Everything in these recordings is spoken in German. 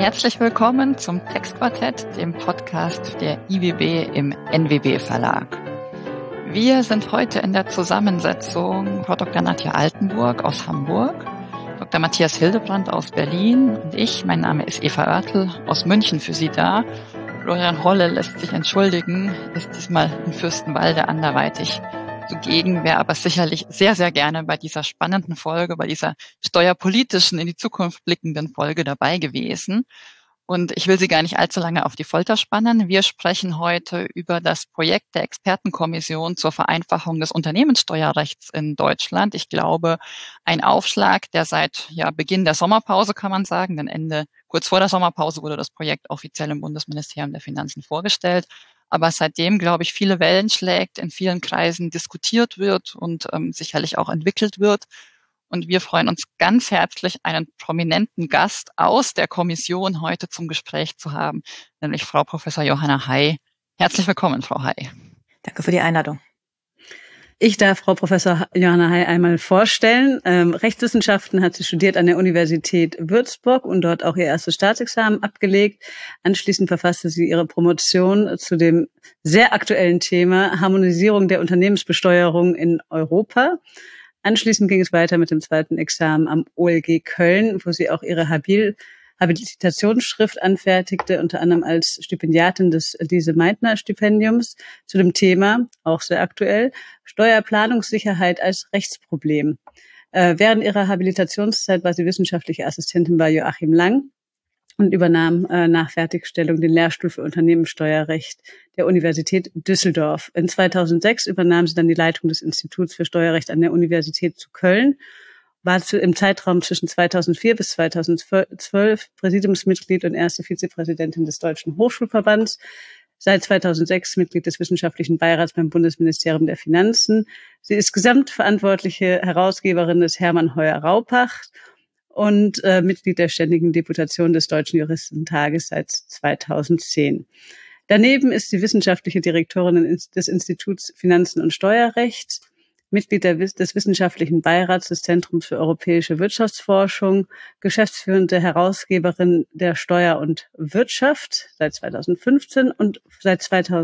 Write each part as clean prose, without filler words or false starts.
Herzlich willkommen zum Textquartett, dem Podcast der IWB im NWB Verlag. Wir sind heute in der Zusammensetzung Frau Dr. Nadja Altenburg aus Hamburg, Dr. Matthias Hildebrand aus Berlin und ich, mein Name ist Eva Oertel, aus München für Sie da. Florian Holle lässt sich entschuldigen, ist diesmal in Fürstenwalde anderweitig zugegen, wäre aber sicherlich sehr, sehr gerne bei dieser spannenden Folge, bei dieser steuerpolitischen, in die Zukunft blickenden Folge dabei gewesen. Und ich will Sie gar nicht allzu lange auf die Folter spannen. Wir sprechen heute über das Projekt der Expertenkommission zur Vereinfachung des Unternehmenssteuerrechts in Deutschland. Ich glaube, ein Aufschlag, der seit Beginn der Sommerpause, kann man sagen, denn kurz vor der Sommerpause wurde das Projekt offiziell im Bundesministerium der Finanzen vorgestellt. Aber seitdem, glaube ich, viele Wellen schlägt, in vielen Kreisen diskutiert wird und sicherlich auch entwickelt wird. Und wir freuen uns ganz herzlich, einen prominenten Gast aus der Kommission heute zum Gespräch zu haben, nämlich Frau Professor Johanna Hay. Herzlich willkommen, Frau Hay. Danke für die Einladung. Ich darf Frau Professor Johanna Hay einmal vorstellen. Rechtswissenschaften hat sie studiert an der Universität Würzburg und dort auch ihr erstes Staatsexamen abgelegt. Anschließend verfasste sie ihre Promotion zu dem sehr aktuellen Thema Harmonisierung der Unternehmensbesteuerung in Europa. Anschließend ging es weiter mit dem zweiten Examen am OLG Köln, wo sie auch ihre Habilitationsschrift anfertigte, unter anderem als Stipendiatin des Lise-Meitner-Stipendiums zu dem Thema, auch sehr aktuell, Steuerplanungssicherheit als Rechtsproblem. Während ihrer Habilitationszeit war sie wissenschaftliche Assistentin bei Joachim Lang und übernahm nach Fertigstellung den Lehrstuhl für Unternehmenssteuerrecht der Universität Düsseldorf. In 2006 übernahm sie dann die Leitung des Instituts für Steuerrecht an der Universität zu Köln, war im Zeitraum zwischen 2004 bis 2012 Präsidiumsmitglied und erste Vizepräsidentin des Deutschen Hochschulverbands, seit 2006 Mitglied des Wissenschaftlichen Beirats beim Bundesministerium der Finanzen. Sie ist gesamtverantwortliche Herausgeberin des Hermann Heuer-Raupach und Mitglied der Ständigen Deputation des Deutschen Juristentages seit 2010. Daneben ist sie wissenschaftliche Direktorin des Instituts Finanzen und Steuerrecht, Mitglied des Wissenschaftlichen Beirats des Zentrums für europäische Wirtschaftsforschung, geschäftsführende Herausgeberin der Steuer und Wirtschaft seit 2015 und seit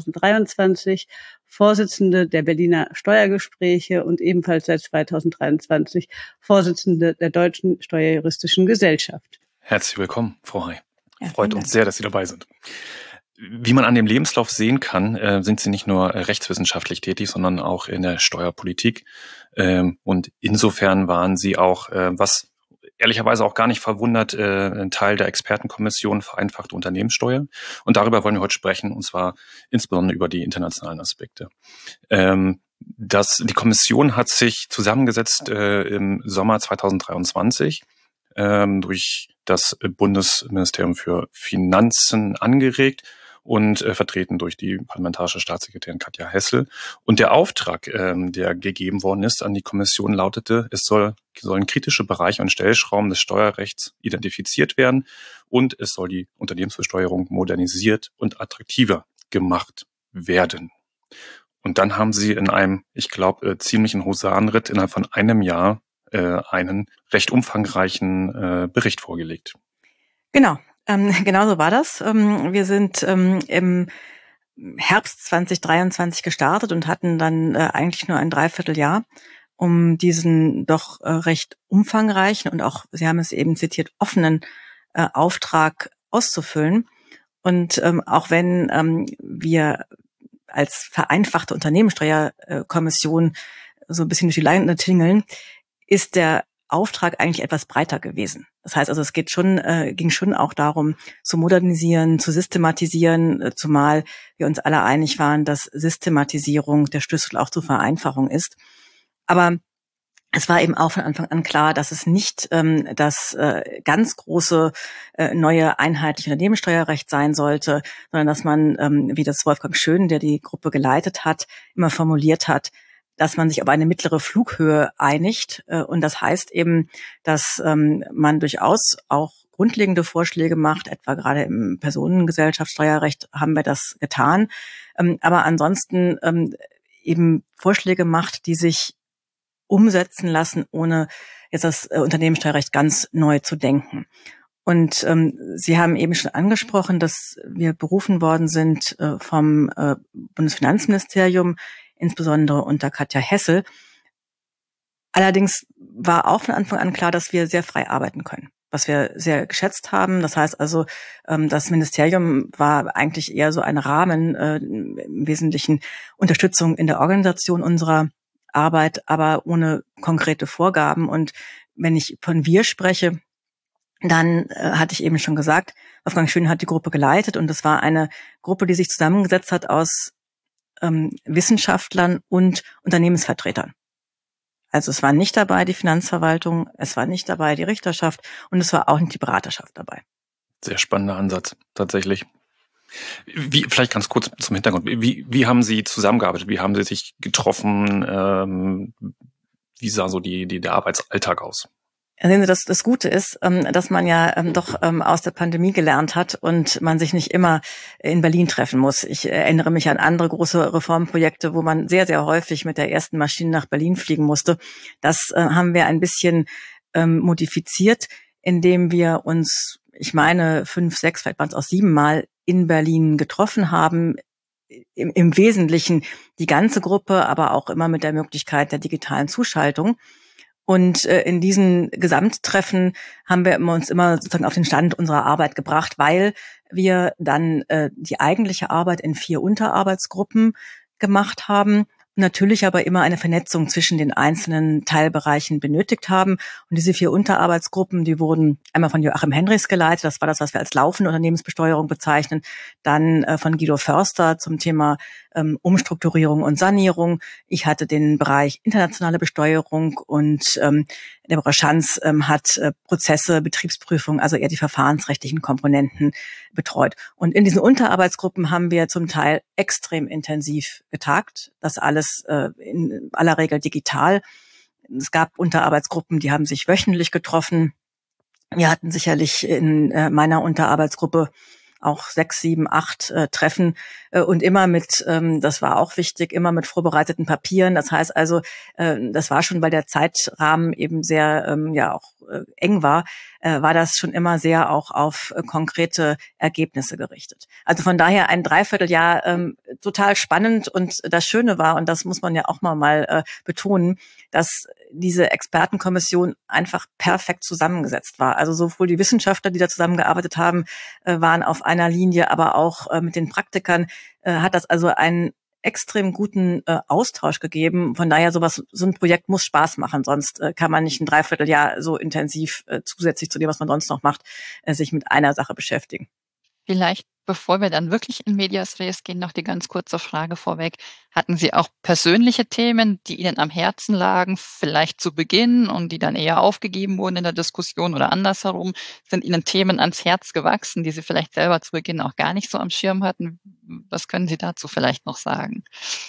2023 Vorsitzende der Berliner Steuergespräche und ebenfalls seit 2023 Vorsitzende der Deutschen Steuerjuristischen Gesellschaft. Herzlich willkommen, Frau Hay. Freut uns sehr, dass Sie dabei sind. Wie man an dem Lebenslauf sehen kann, sind Sie nicht nur rechtswissenschaftlich tätig, sondern auch in der Steuerpolitik. Und insofern waren Sie auch, was ehrlicherweise auch gar nicht verwundert, ein Teil der Expertenkommission vereinfachte Unternehmenssteuer. Und darüber wollen wir heute sprechen, und zwar insbesondere über die internationalen Aspekte. Die Kommission hat sich zusammengesetzt im Sommer 2023 durch das Bundesministerium für Finanzen angeregt und vertreten durch die parlamentarische Staatssekretärin Katja Hessel. Und der Auftrag, der gegeben worden ist an die Kommission, lautete, sollen kritische Bereiche und Stellschrauben des Steuerrechts identifiziert werden und es soll die Unternehmensbesteuerung modernisiert und attraktiver gemacht werden. Und dann haben sie in einem, ich glaube, ziemlichen Husarenritt innerhalb von einem Jahr einen recht umfangreichen Bericht vorgelegt. Genau. Genau so war das. Wir sind im Herbst 2023 gestartet und hatten dann eigentlich nur ein Dreivierteljahr, um diesen doch recht umfangreichen und auch, Sie haben es eben zitiert, offenen Auftrag auszufüllen. Und auch wenn wir als vereinfachte Unternehmenssteuerkommission so ein bisschen durch die Lande tingeln, ist der Auftrag eigentlich etwas breiter gewesen. Das heißt also, es ging schon auch darum, zu modernisieren, zu systematisieren, zumal wir uns alle einig waren, dass Systematisierung der Schlüssel auch zur Vereinfachung ist. Aber es war eben auch von Anfang an klar, dass es nicht das ganz große neue einheitliche Unternehmenssteuerrecht sein sollte, sondern dass man, wie das Wolfgang Schön, der die Gruppe geleitet hat, immer formuliert hat, dass man sich auf eine mittlere Flughöhe einigt. Und das heißt eben, dass man durchaus auch grundlegende Vorschläge macht, etwa gerade im Personengesellschaftssteuerrecht haben wir das getan, aber ansonsten eben Vorschläge macht, die sich umsetzen lassen, ohne jetzt das Unternehmenssteuerrecht ganz neu zu denken. Und Sie haben eben schon angesprochen, dass wir berufen worden sind vom Bundesfinanzministerium, insbesondere unter Katja Hessel. Allerdings war auch von Anfang an klar, dass wir sehr frei arbeiten können, was wir sehr geschätzt haben. Das heißt also, das Ministerium war eigentlich eher so ein Rahmen, im Wesentlichen Unterstützung in der Organisation unserer Arbeit, aber ohne konkrete Vorgaben. Und wenn ich von wir spreche, dann hatte ich eben schon gesagt, Wolfgang Schön hat die Gruppe geleitet und es war eine Gruppe, die sich zusammengesetzt hat aus Wissenschaftlern und Unternehmensvertretern. Also es war nicht dabei die Finanzverwaltung, es war nicht dabei die Richterschaft und es war auch nicht die Beraterschaft dabei. Sehr spannender Ansatz, tatsächlich. Vielleicht ganz kurz zum Hintergrund. Wie haben Sie zusammengearbeitet? Wie haben Sie sich getroffen? Wie sah so der Arbeitsalltag aus? Sehen Sie, das Gute ist, dass man ja doch aus der Pandemie gelernt hat und man sich nicht immer in Berlin treffen muss. Ich erinnere mich an andere große Reformprojekte, wo man sehr, sehr häufig mit der ersten Maschine nach Berlin fliegen musste. Das haben wir ein bisschen modifiziert, indem wir uns, ich meine, 5, 6, vielleicht waren es auch 7 Mal in Berlin getroffen haben. Im Wesentlichen die ganze Gruppe, aber auch immer mit der Möglichkeit der digitalen Zuschaltung. Und in diesen Gesamttreffen haben wir uns immer sozusagen auf den Stand unserer Arbeit gebracht, weil wir dann die eigentliche Arbeit in 4 Unterarbeitsgruppen gemacht haben, natürlich aber immer eine Vernetzung zwischen den einzelnen Teilbereichen benötigt haben. Und diese 4 Unterarbeitsgruppen, die wurden einmal von Joachim Henrichs geleitet, das war das, was wir als laufende Unternehmensbesteuerung bezeichnen, dann von Guido Förster zum Thema Umstrukturierung und Sanierung. Ich hatte den Bereich internationale Besteuerung und Deborah Schanz hat Prozesse, Betriebsprüfung, also eher die verfahrensrechtlichen Komponenten betreut. Und in diesen Unterarbeitsgruppen haben wir zum Teil extrem intensiv getagt. Das alles in aller Regel digital. Es gab Unterarbeitsgruppen, die haben sich wöchentlich getroffen. Wir hatten sicherlich in meiner Unterarbeitsgruppe auch 6, 7, 8 Treffen und immer mit, das war auch wichtig, immer mit vorbereiteten Papieren. Das heißt also, das war schon, weil der Zeitrahmen eben sehr eng war das schon immer sehr auch auf konkrete Ergebnisse gerichtet. Also von daher ein Dreivierteljahr total spannend und das Schöne war, und das muss man ja auch mal betonen, dass diese Expertenkommission einfach perfekt zusammengesetzt war. Also sowohl die Wissenschaftler, die da zusammengearbeitet haben, waren auf einer Linie, aber auch mit den Praktikern hat das also einen extrem guten Austausch gegeben. Von daher so ein Projekt muss Spaß machen, sonst kann man nicht ein Dreivierteljahr so intensiv zusätzlich zu dem, was man sonst noch macht, sich mit einer Sache beschäftigen. Vielleicht, bevor wir dann wirklich in Medias Res gehen, noch die ganz kurze Frage vorweg. Hatten Sie auch persönliche Themen, die Ihnen am Herzen lagen, vielleicht zu Beginn und die dann eher aufgegeben wurden in der Diskussion oder andersherum? Sind Ihnen Themen ans Herz gewachsen, die Sie vielleicht selber zu Beginn auch gar nicht so am Schirm hatten? Was können Sie dazu vielleicht noch sagen?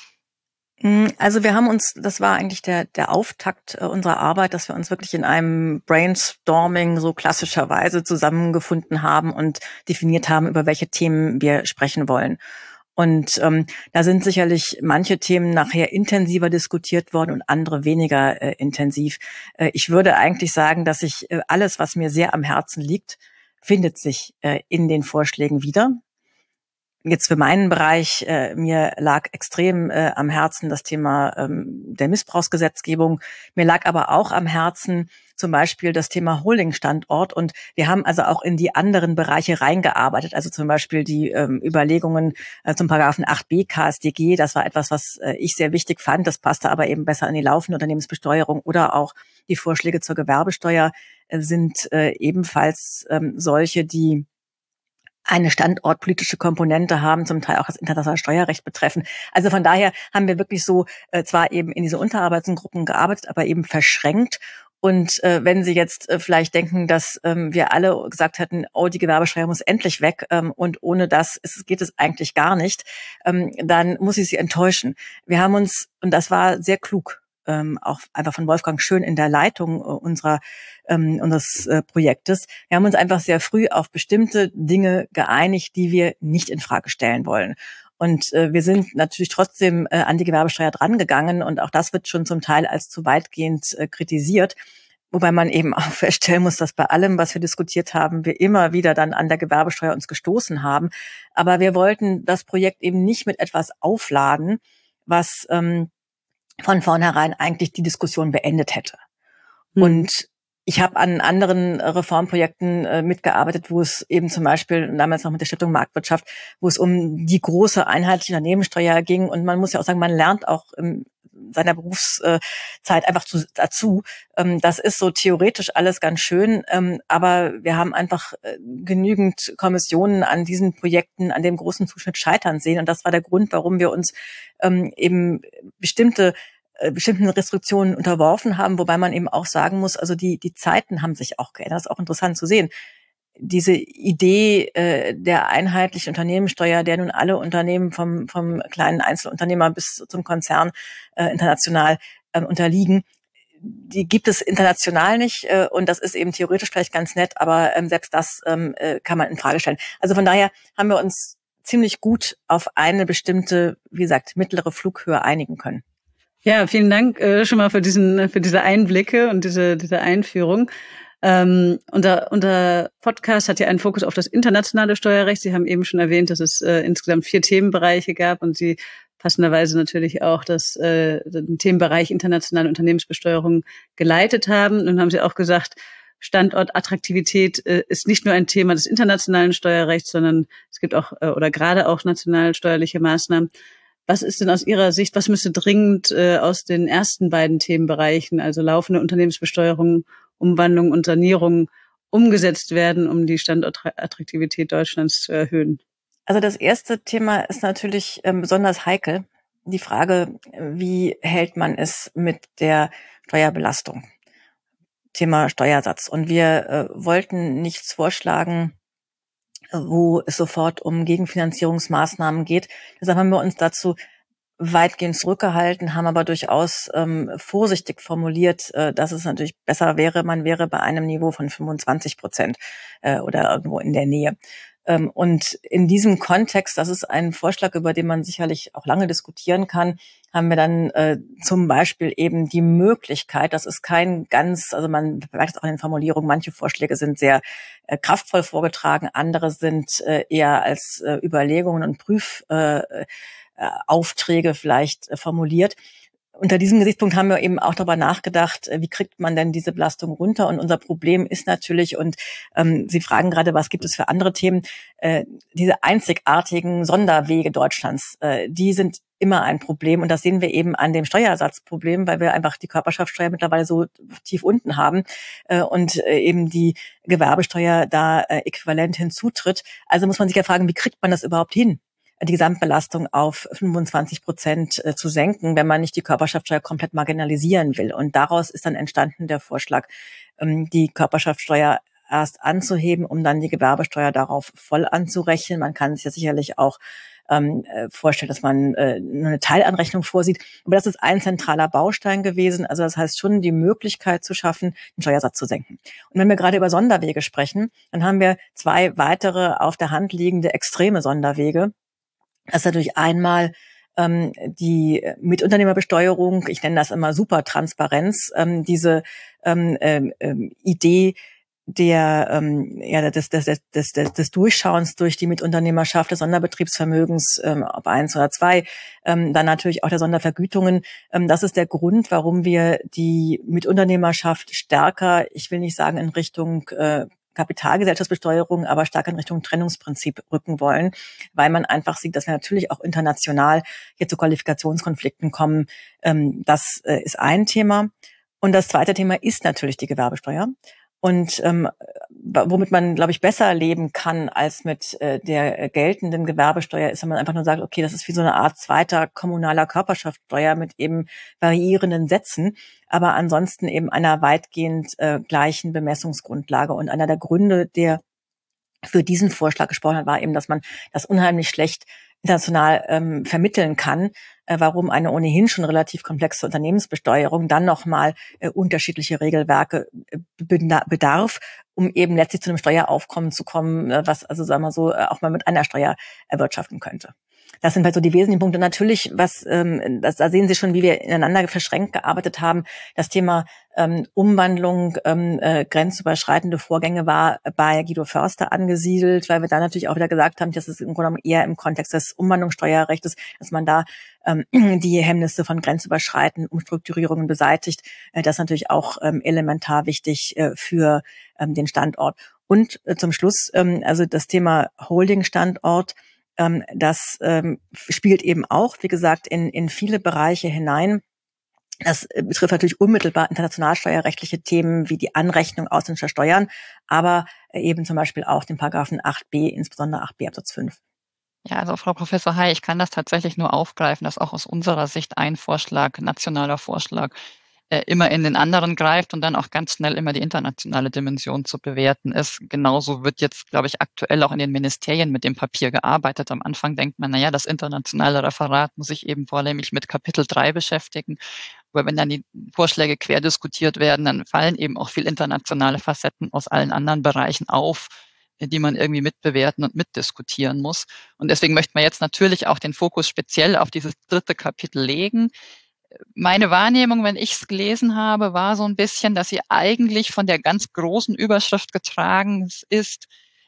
Also wir haben uns, das war eigentlich der Auftakt unserer Arbeit, dass wir uns wirklich in einem Brainstorming so klassischerweise zusammengefunden haben und definiert haben, über welche Themen wir sprechen wollen. Und da sind sicherlich manche Themen nachher intensiver diskutiert worden und andere weniger intensiv. Ich würde eigentlich sagen, dass sich alles, was mir sehr am Herzen liegt, findet sich in den Vorschlägen wieder. Jetzt für meinen Bereich, mir lag extrem am Herzen das Thema der Missbrauchsgesetzgebung. Mir lag aber auch am Herzen zum Beispiel das Thema Holdingstandort. Und wir haben also auch in die anderen Bereiche reingearbeitet. Also zum Beispiel die Überlegungen zum Paragraphen 8b KStG. Das war etwas, was ich sehr wichtig fand. Das passte aber eben besser in die laufende Unternehmensbesteuerung. Oder auch die Vorschläge zur Gewerbesteuer sind ebenfalls solche, die eine standortpolitische Komponente haben, zum Teil auch das internationale Steuerrecht betreffen. Also von daher haben wir wirklich so zwar eben in diese Unterarbeitsgruppen gearbeitet, aber eben verschränkt. Und wenn Sie jetzt vielleicht denken, dass wir alle gesagt hätten, oh, die Gewerbesteuer muss endlich weg und ohne das geht es eigentlich gar nicht, dann muss ich Sie enttäuschen. Wir haben uns, und das war sehr klug, auch einfach von Wolfgang Schön in der Leitung unseres Projektes. Wir haben uns einfach sehr früh auf bestimmte Dinge geeinigt, die wir nicht in Frage stellen wollen. Und wir sind natürlich trotzdem an die Gewerbesteuer drangegangen und auch das wird schon zum Teil als zu weitgehend kritisiert. Wobei man eben auch feststellen muss, dass bei allem, was wir diskutiert haben, wir immer wieder dann an der Gewerbesteuer uns gestoßen haben. Aber wir wollten das Projekt eben nicht mit etwas aufladen, was von vornherein eigentlich die Diskussion beendet hätte. Und ich habe an anderen Reformprojekten mitgearbeitet, wo es eben zum Beispiel damals noch mit der Stiftung Marktwirtschaft, wo es um die große einheitliche Unternehmenssteuer ging. Und man muss ja auch sagen, man lernt auch in seiner Berufszeit einfach dazu. Das ist so theoretisch alles ganz schön, aber wir haben einfach genügend Kommissionen an diesen Projekten, an dem großen Zuschnitt scheitern sehen. Und das war der Grund, warum wir uns eben bestimmten Restriktionen unterworfen haben, wobei man eben auch sagen muss, also die Zeiten haben sich auch geändert. Das ist auch interessant zu sehen. Diese Idee der einheitlichen Unternehmenssteuer, der nun alle Unternehmen vom kleinen Einzelunternehmer bis zum Konzern international unterliegen, die gibt es international nicht und das ist eben theoretisch vielleicht ganz nett, aber selbst das kann man in Frage stellen. Also von daher haben wir uns ziemlich gut auf eine bestimmte, wie gesagt, mittlere Flughöhe einigen können. Ja, vielen Dank schon mal für diese Einblicke und diese Einführung. Unser Podcast hat ja einen Fokus auf das internationale Steuerrecht. Sie haben eben schon erwähnt, dass es insgesamt 4 Themenbereiche gab und Sie passenderweise natürlich auch den Themenbereich internationale Unternehmensbesteuerung geleitet haben. Nun haben Sie auch gesagt, Standortattraktivität ist nicht nur ein Thema des internationalen Steuerrechts, sondern es gibt auch oder gerade auch national steuerliche Maßnahmen. Was ist denn aus Ihrer Sicht, was müsste dringend aus den ersten beiden Themenbereichen, also laufende Unternehmensbesteuerung, Umwandlung und Sanierung, umgesetzt werden, um die Standortattraktivität Deutschlands zu erhöhen? Also das erste Thema ist natürlich besonders heikel. Die Frage, wie hält man es mit der Steuerbelastung? Thema Steuersatz. Und wir wollten nichts vorschlagen, wo es sofort um Gegenfinanzierungsmaßnahmen geht. Deshalb haben wir uns dazu weitgehend zurückgehalten, haben aber durchaus vorsichtig formuliert, dass es natürlich besser wäre, man wäre bei einem Niveau von 25% oder irgendwo in der Nähe. Und in diesem Kontext, das ist ein Vorschlag, über den man sicherlich auch lange diskutieren kann, haben wir dann zum Beispiel eben die Möglichkeit, das ist kein ganz, also man merkt es auch in den Formulierungen, manche Vorschläge sind sehr kraftvoll vorgetragen, andere sind eher als Überlegungen und Prüfaufträge vielleicht formuliert. Unter diesem Gesichtspunkt haben wir eben auch darüber nachgedacht, wie kriegt man denn diese Belastung runter? Und unser Problem ist natürlich, und Sie fragen gerade, was gibt es für andere Themen, diese einzigartigen Sonderwege Deutschlands, die sind immer ein Problem. Und das sehen wir eben an dem Steuersatzproblem, weil wir einfach die Körperschaftsteuer mittlerweile so tief unten haben und eben die Gewerbesteuer da äquivalent hinzutritt. Also muss man sich ja fragen, wie kriegt man das überhaupt hin, die Gesamtbelastung auf 25% zu senken, wenn man nicht die Körperschaftsteuer komplett marginalisieren will. Und daraus ist dann entstanden der Vorschlag, die Körperschaftsteuer erst anzuheben, um dann die Gewerbesteuer darauf voll anzurechnen. Man kann sich ja sicherlich auch vorstellen, dass man nur eine Teilanrechnung vorsieht. Aber das ist ein zentraler Baustein gewesen. Also das heißt schon, die Möglichkeit zu schaffen, den Steuersatz zu senken. Und wenn wir gerade über Sonderwege sprechen, dann haben wir 2 weitere auf der Hand liegende extreme Sonderwege. Das ist natürlich einmal die Mitunternehmerbesteuerung, ich nenne das immer Supertransparenz, diese Idee des Durchschauens durch die Mitunternehmerschaft des Sonderbetriebsvermögens, ob 1 oder 2, dann natürlich auch der Sondervergütungen. Das ist der Grund, warum wir die Mitunternehmerschaft stärker, ich will nicht sagen in Richtung Kapitalgesellschaftsbesteuerung, aber stark in Richtung Trennungsprinzip rücken wollen, weil man einfach sieht, dass wir natürlich auch international hier zu Qualifikationskonflikten kommen. Das ist ein Thema. Und das zweite Thema ist natürlich die Gewerbesteuer. Und womit man, glaube ich, besser leben kann als mit der geltenden Gewerbesteuer, ist, wenn man einfach nur sagt, okay, das ist wie so eine Art zweiter kommunaler Körperschaftsteuer mit eben variierenden Sätzen, aber ansonsten eben einer weitgehend gleichen Bemessungsgrundlage. Und einer der Gründe, der für diesen Vorschlag gesprochen hat, war eben, dass man das unheimlich schlecht international vermitteln kann, warum eine ohnehin schon relativ komplexe Unternehmensbesteuerung dann nochmal unterschiedliche Regelwerke bedarf, um eben letztlich zu einem Steueraufkommen zu kommen, was also sagen wir so auch mal mit einer Steuer erwirtschaften könnte. Das sind halt so die wesentlichen Punkte. Natürlich, da sehen Sie schon, wie wir ineinander verschränkt gearbeitet haben. Das Thema Umwandlung, grenzüberschreitende Vorgänge war bei Guido Förster angesiedelt, weil wir da natürlich auch wieder gesagt haben, dass es im Grunde genommen eher im Kontext des Umwandlungssteuerrechts, dass man da die Hemmnisse von grenzüberschreitenden Umstrukturierungen beseitigt. Das ist natürlich auch elementar wichtig für den Standort. Und zum Schluss, also das Thema Holding-Standort, das spielt eben auch, wie gesagt, in viele Bereiche hinein. Das betrifft natürlich unmittelbar internationalsteuerrechtliche Themen wie die Anrechnung ausländischer Steuern, aber eben zum Beispiel auch den Paragraphen 8b, insbesondere 8b Absatz 5. Ja, also Frau Professor Hay, ich kann das tatsächlich nur aufgreifen, dass auch aus unserer Sicht ein Vorschlag, nationaler Vorschlag, immer in den anderen greift und dann auch ganz schnell immer die internationale Dimension zu bewerten ist. Genauso wird jetzt, glaube ich, aktuell auch in den Ministerien mit dem Papier gearbeitet. Am Anfang denkt man, naja, das internationale Referat muss sich eben vornehmlich mit Kapitel 3 beschäftigen. Aber wenn dann die Vorschläge quer diskutiert werden, dann fallen eben auch viel internationale Facetten aus allen anderen Bereichen auf, die man irgendwie mitbewerten und mitdiskutieren muss. Und deswegen möchte man jetzt natürlich auch den Fokus speziell auf dieses 3. Kapitel legen. Meine Wahrnehmung, wenn ich es gelesen habe, war so ein bisschen, dass sie eigentlich von der ganz großen Überschrift getragen ist,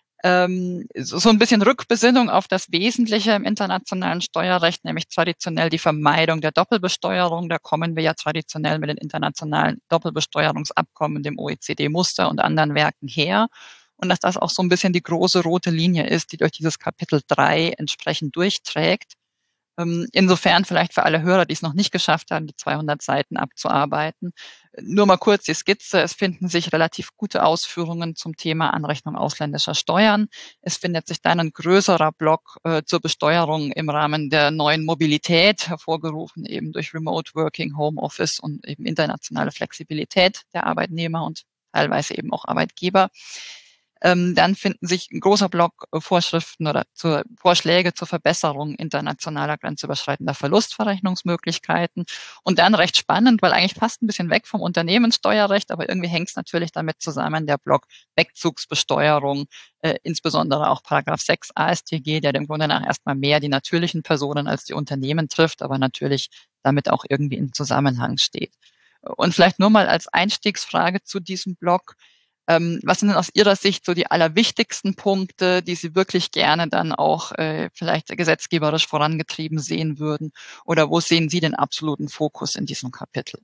so ein bisschen Rückbesinnung auf das Wesentliche im internationalen Steuerrecht, nämlich traditionell die Vermeidung der Doppelbesteuerung. Da kommen wir ja traditionell mit den internationalen Doppelbesteuerungsabkommen, dem OECD-Muster und anderen Werken her. Und dass das auch so ein bisschen die große rote Linie ist, die durch dieses Kapitel 3 entsprechend durchträgt. Insofern vielleicht für alle Hörer, die es noch nicht geschafft haben, die 200 Seiten abzuarbeiten. Nur mal kurz die Skizze. Es finden sich relativ gute Ausführungen zum Thema Anrechnung ausländischer Steuern. Es findet sich dann ein größerer Block zur Besteuerung im Rahmen der neuen Mobilität, hervorgerufen eben durch Remote Working, Homeoffice und eben internationale Flexibilität der Arbeitnehmer und teilweise eben auch Arbeitgeber. Dann finden sich ein großer Block Vorschriften oder Vorschläge zur Verbesserung internationaler grenzüberschreitender Verlustverrechnungsmöglichkeiten. Und dann recht spannend, weil eigentlich fast ein bisschen weg vom Unternehmenssteuerrecht, aber irgendwie hängt es natürlich damit zusammen, der Block Wegzugsbesteuerung, insbesondere auch Paragraph 6 AStG, der im Grunde nach erstmal mehr die natürlichen Personen als die Unternehmen trifft, aber natürlich damit auch irgendwie im Zusammenhang steht. Und vielleicht nur mal als Einstiegsfrage zu diesem Block: Was sind denn aus Ihrer Sicht so die allerwichtigsten Punkte, die Sie wirklich gerne dann auch vielleicht gesetzgeberisch vorangetrieben sehen würden? Oder wo sehen Sie den absoluten Fokus in diesem Kapitel?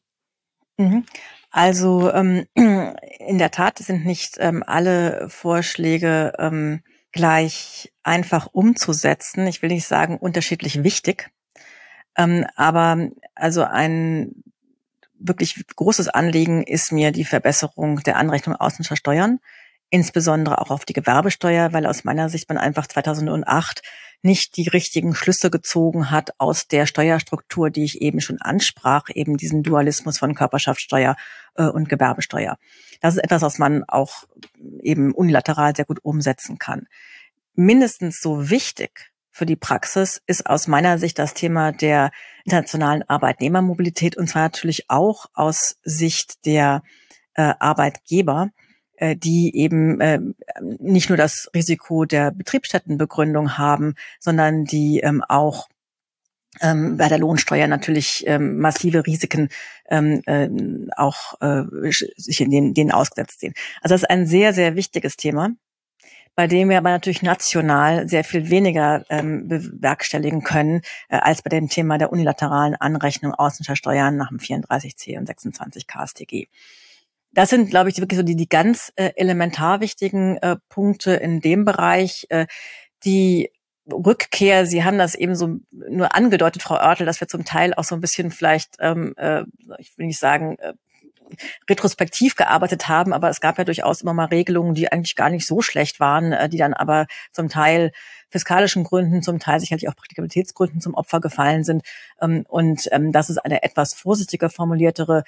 Also in der Tat sind nicht alle Vorschläge gleich einfach umzusetzen. Ich will nicht sagen unterschiedlich wichtig, aber also ein wirklich großes Anliegen ist mir die Verbesserung der Anrechnung ausländischer Steuern, insbesondere auch auf die Gewerbesteuer, weil aus meiner Sicht man einfach 2008 nicht die richtigen Schlüsse gezogen hat aus der Steuerstruktur, die ich eben schon ansprach, eben diesen Dualismus von Körperschaftssteuer und Gewerbesteuer. Das ist etwas, was man auch eben unilateral sehr gut umsetzen kann. Mindestens so wichtig für die Praxis ist aus meiner Sicht das Thema der internationalen Arbeitnehmermobilität, und zwar natürlich auch aus Sicht der Arbeitgeber, die eben nicht nur das Risiko der Betriebsstättenbegründung haben, sondern die auch bei der Lohnsteuer natürlich massive Risiken auch sich in denen ausgesetzt sehen. Also das ist ein sehr, sehr wichtiges Thema, bei dem wir aber natürlich national sehr viel weniger bewerkstelligen können, als bei dem Thema der unilateralen Anrechnung ausländischer Steuern nach dem 34c und 26 KStG. Das sind, glaube ich, wirklich so die ganz elementar wichtigen Punkte in dem Bereich. Die Rückkehr, Sie haben das eben so nur angedeutet, Frau Oertel, dass wir zum Teil auch so ein bisschen vielleicht, ich will nicht sagen, retrospektiv gearbeitet haben, aber es gab ja durchaus immer mal Regelungen, die eigentlich gar nicht so schlecht waren, die dann aber zum Teil fiskalischen Gründen, zum Teil sicherlich auch Praktikabilitätsgründen zum Opfer gefallen sind. Und das ist eine etwas vorsichtiger formuliertere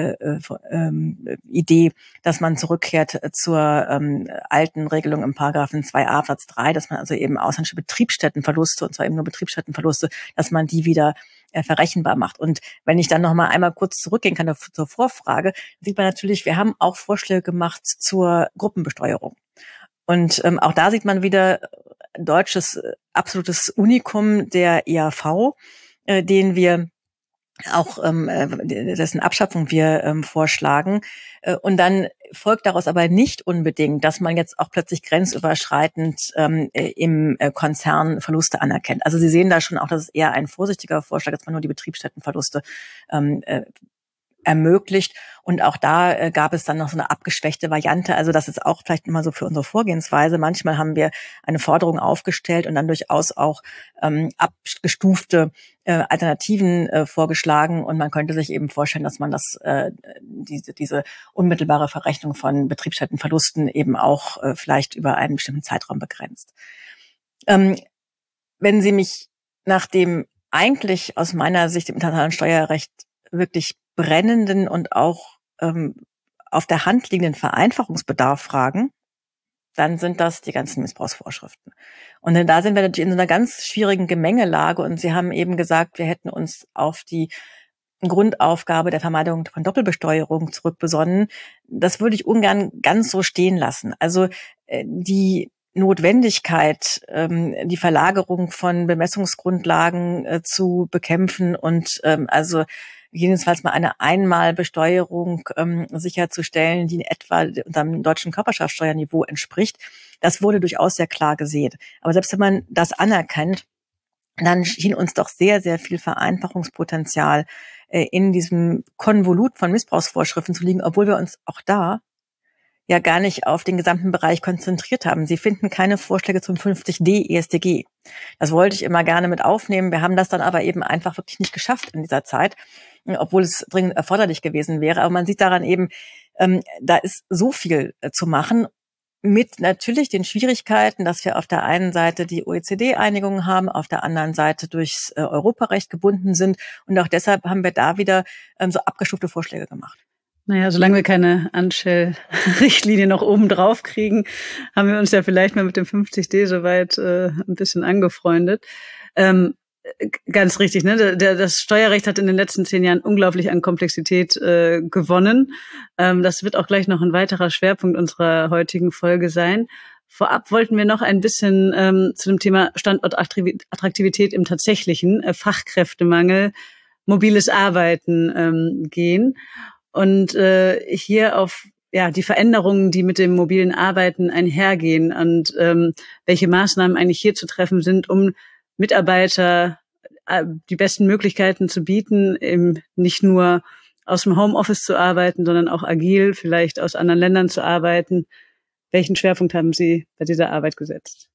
Idee, dass man zurückkehrt zur alten Regelung im Paragraphen 2a Absatz 3, dass man also eben ausländische Betriebsstättenverluste, und zwar eben nur Betriebsstättenverluste, dass man die wieder verrechenbar macht. Und wenn ich dann noch mal einmal kurz zurückgehen kann zur Vorfrage, sieht man natürlich, wir haben auch Vorschläge gemacht zur Gruppenbesteuerung. Und auch da sieht man wieder, deutsches absolutes Unikum der IAV, den wir auch dessen Abschaffung wir vorschlagen. Und dann folgt daraus aber nicht unbedingt, dass man jetzt auch plötzlich grenzüberschreitend im Konzern Verluste anerkennt. Also Sie sehen da schon auch, dass es eher ein vorsichtiger Vorschlag, dass man nur die Betriebsstättenverluste ermöglicht. Und auch da gab es dann noch so eine abgeschwächte Variante. Also das ist auch vielleicht immer so für unsere Vorgehensweise. Manchmal haben wir eine Forderung aufgestellt und dann durchaus auch abgestufte Alternativen vorgeschlagen. Und man könnte sich eben vorstellen, dass man diese unmittelbare Verrechnung von Betriebsstättenverlusten eben auch vielleicht über einen bestimmten Zeitraum begrenzt. Wenn Sie mich nach dem eigentlich aus meiner Sicht im internationalen Steuerrecht wirklich brennenden und auch auf der Hand liegenden Vereinfachungsbedarf fragen, dann sind das die ganzen Missbrauchsvorschriften. Und da sind wir natürlich in so einer ganz schwierigen Gemengelage. Und Sie haben eben gesagt, wir hätten uns auf die Grundaufgabe der Vermeidung von Doppelbesteuerung zurückbesonnen. Das würde ich ungern ganz so stehen lassen. Also die Notwendigkeit, die Verlagerung von Bemessungsgrundlagen zu bekämpfen und also jedenfalls mal eine Einmalbesteuerung sicherzustellen, die in etwa unserem deutschen Körperschaftssteuerniveau entspricht. Das wurde durchaus sehr klar gesehen. Aber selbst wenn man das anerkennt, dann schien uns doch sehr, sehr viel Vereinfachungspotenzial in diesem Konvolut von Missbrauchsvorschriften zu liegen, obwohl wir uns auch da ja gar nicht auf den gesamten Bereich konzentriert haben. Sie finden keine Vorschläge zum 50d EStG. Das wollte ich immer gerne mit aufnehmen. Wir haben das dann aber eben einfach wirklich nicht geschafft in dieser Zeit, obwohl es dringend erforderlich gewesen wäre. Aber man sieht daran eben, da ist so viel zu machen, mit natürlich den Schwierigkeiten, dass wir auf der einen Seite die OECD-Einigung haben, auf der anderen Seite durchs Europarecht gebunden sind. Und auch deshalb haben wir da wieder so abgestufte Vorschläge gemacht. Naja, solange wir keine Anschell-Richtlinie noch oben drauf kriegen, haben wir uns ja vielleicht mal mit dem 50d soweit ein bisschen angefreundet. Ganz richtig, ne? Das Steuerrecht hat in den letzten 10 Jahren unglaublich an Komplexität gewonnen. Das wird auch gleich noch ein weiterer Schwerpunkt unserer heutigen Folge sein. Vorab wollten wir noch ein bisschen zu dem Thema Standortattraktivität im tatsächlichen Fachkräftemangel, mobiles Arbeiten gehen. Und hier auf die Veränderungen, die mit dem mobilen Arbeiten einhergehen und welche Maßnahmen eigentlich hier zu treffen sind, um Mitarbeiter die besten Möglichkeiten zu bieten, eben nicht nur aus dem Homeoffice zu arbeiten, sondern auch agil, vielleicht aus anderen Ländern zu arbeiten. Welchen Schwerpunkt haben Sie bei dieser Arbeit gesetzt?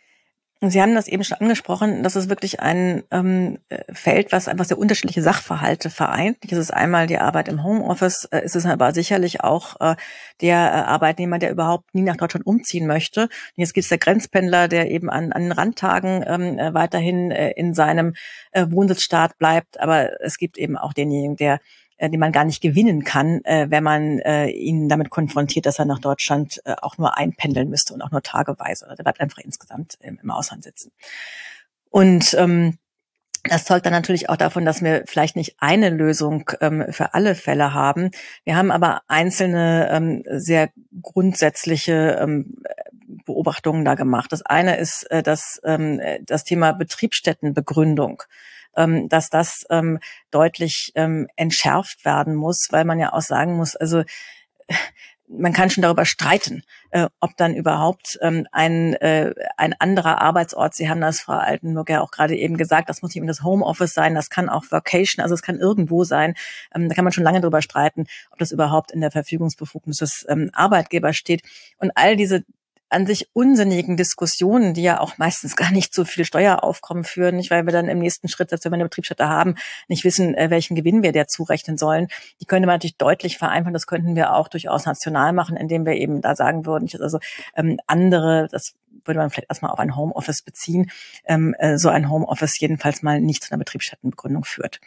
Sie haben das eben schon angesprochen, das ist wirklich ein Feld, was einfach sehr unterschiedliche Sachverhalte vereint. Es ist einmal die Arbeit im Homeoffice, es ist aber sicherlich auch der Arbeitnehmer, der überhaupt nie nach Deutschland umziehen möchte. Und jetzt gibt es der Grenzpendler, der eben an den Randtagen weiterhin in seinem Wohnsitzstaat bleibt. Aber es gibt eben auch denjenigen, den man gar nicht gewinnen kann, wenn man ihn damit konfrontiert, dass er nach Deutschland auch nur einpendeln müsste und auch nur tageweise. Der bleibt einfach insgesamt im Ausland sitzen. Und das zeugt dann natürlich auch davon, dass wir vielleicht nicht eine Lösung für alle Fälle haben. Wir haben aber einzelne sehr grundsätzliche Beobachtungen da gemacht. Das eine ist das Thema Betriebsstättenbegründung, dass das deutlich entschärft werden muss, weil man ja auch sagen muss, also man kann schon darüber streiten, ob dann überhaupt ein anderer Arbeitsort, Sie haben das, Frau Altenburg, ja auch gerade eben gesagt, das muss nicht eben das Homeoffice sein, das kann auch Workation, also es kann irgendwo sein. Da kann man schon lange darüber streiten, ob das überhaupt in der Verfügungsbefugnis des Arbeitgebers steht. Und all diese an sich unsinnigen Diskussionen, die ja auch meistens gar nicht so viel Steueraufkommen führen, nicht, weil wir dann im nächsten Schritt, als wenn wir eine Betriebsstätte haben, nicht wissen, welchen Gewinn wir der zurechnen sollen. Die könnte man natürlich deutlich vereinfachen. Das könnten wir auch durchaus national machen, indem wir eben da sagen würden, also andere, das würde man vielleicht erstmal auf ein Homeoffice beziehen, so ein Homeoffice jedenfalls mal nicht zu einer Betriebsstättenbegründung führt.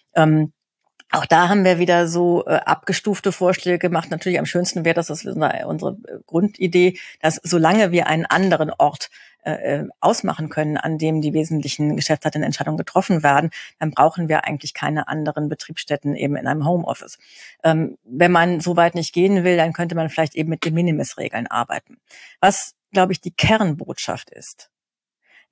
Auch da haben wir wieder so abgestufte Vorschläge gemacht. Natürlich am schönsten wäre das unsere Grundidee, dass solange wir einen anderen Ort ausmachen können, an dem die wesentlichen Geschäftsleitungsentscheidungen getroffen werden, dann brauchen wir eigentlich keine anderen Betriebsstätten eben in einem Homeoffice. Wenn man so weit nicht gehen will, dann könnte man vielleicht eben mit De-Minimis-Regeln arbeiten. Was, glaube ich, die Kernbotschaft ist,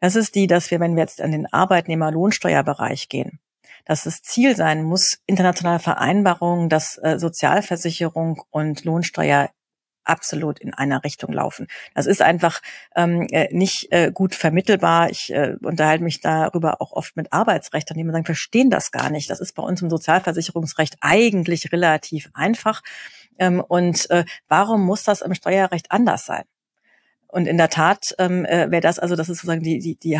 Das ist die, dass wir, wenn wir jetzt an den Arbeitnehmerlohnsteuerbereich gehen, dass das Ziel sein muss, internationale Vereinbarungen, dass Sozialversicherung und Lohnsteuer absolut in einer Richtung laufen. Das ist einfach nicht gut vermittelbar. Ich unterhalte mich darüber auch oft mit Arbeitsrechtlern, die mir sagen, verstehen das gar nicht. Das ist bei uns im Sozialversicherungsrecht eigentlich relativ einfach. Warum muss das im Steuerrecht anders sein? Und in der Tat wäre das, also das ist sozusagen die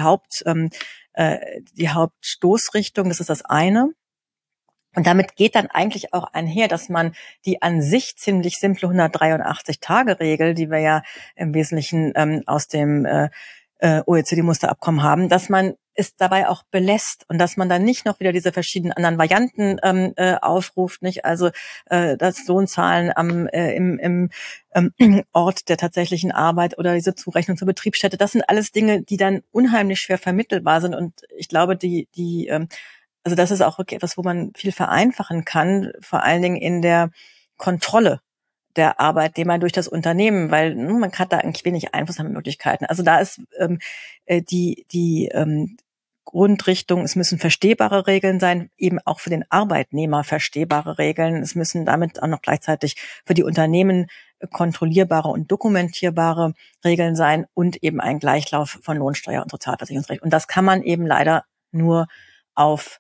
Hauptstoßrichtung, das ist das eine. Und damit geht dann eigentlich auch einher, dass man die an sich ziemlich simple 183-Tage-Regel, die wir ja im Wesentlichen aus dem OECD-Musterabkommen haben, dass man es dabei auch belässt und dass man dann nicht noch wieder diese verschiedenen anderen Varianten aufruft, nicht? Also das Lohnzahlen im Ort der tatsächlichen Arbeit oder diese Zurechnung zur Betriebsstätte, das sind alles Dinge, die dann unheimlich schwer vermittelbar sind. Und ich glaube, also das ist auch wirklich etwas, wo man viel vereinfachen kann, vor allen Dingen in der Kontrolle der Arbeitnehmer durch das Unternehmen, weil man hat da eigentlich wenig Einflussnahmemöglichkeiten. Also da ist die Grundrichtung, es müssen verstehbare Regeln sein, eben auch für den Arbeitnehmer verstehbare Regeln. Es müssen damit auch noch gleichzeitig für die Unternehmen kontrollierbare und dokumentierbare Regeln sein und eben ein Gleichlauf von Lohnsteuer und Sozialversicherungsrecht. Und das kann man eben leider nur auf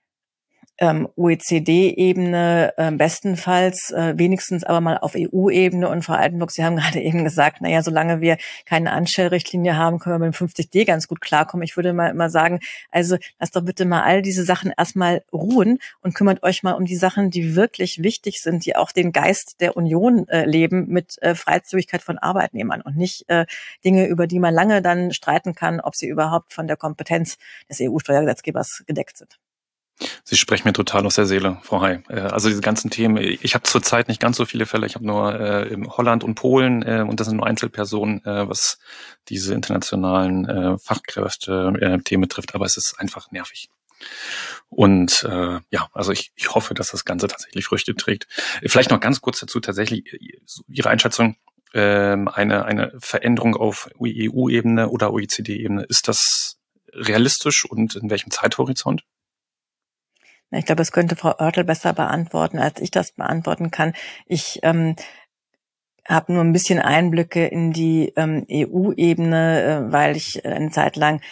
OECD-Ebene bestenfalls, wenigstens aber mal auf EU-Ebene. Und Frau Altenburg, Sie haben gerade eben gesagt, naja, solange wir keine Anstellrichtlinie haben, können wir mit dem 50D ganz gut klarkommen. Ich würde mal immer sagen, also lasst doch bitte mal all diese Sachen erstmal ruhen und kümmert euch mal um die Sachen, die wirklich wichtig sind, die auch den Geist der Union leben mit Freizügigkeit von Arbeitnehmern und nicht Dinge, über die man lange dann streiten kann, ob sie überhaupt von der Kompetenz des EU-Steuergesetzgebers gedeckt sind. Sie sprechen mir total aus der Seele, Frau Hay. Also diese ganzen Themen, ich habe zurzeit nicht ganz so viele Fälle, ich habe nur in Holland und Polen und das sind nur Einzelpersonen, was diese internationalen Fachkräfte-Themen betrifft, aber es ist einfach nervig. Und also ich hoffe, dass das Ganze tatsächlich Früchte trägt. Vielleicht noch ganz kurz dazu tatsächlich Ihre Einschätzung, eine Veränderung auf EU-Ebene oder OECD-Ebene, ist das realistisch und in welchem Zeithorizont? Ich glaube, das könnte Frau Oertel besser beantworten, als ich das beantworten kann. Ich habe nur ein bisschen Einblicke in die EU-Ebene, weil ich eine Zeit lang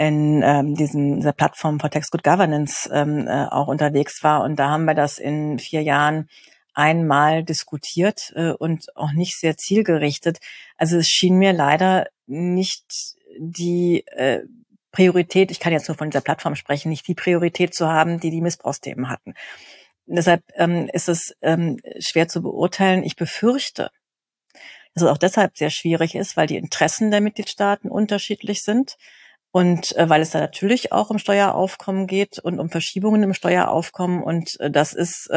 in dieser Plattform for Tax Good Governance auch unterwegs war. Und da haben wir das in 4 Jahren einmal diskutiert und auch nicht sehr zielgerichtet. Also es schien mir leider nicht die Priorität, ich kann jetzt nur von dieser Plattform sprechen, nicht die Priorität zu haben, die Missbrauchsthemen hatten. Deshalb ist es schwer zu beurteilen. Ich befürchte, dass es auch deshalb sehr schwierig ist, weil die Interessen der Mitgliedstaaten unterschiedlich sind und weil es da natürlich auch um Steueraufkommen geht und um Verschiebungen im Steueraufkommen. Und das ist,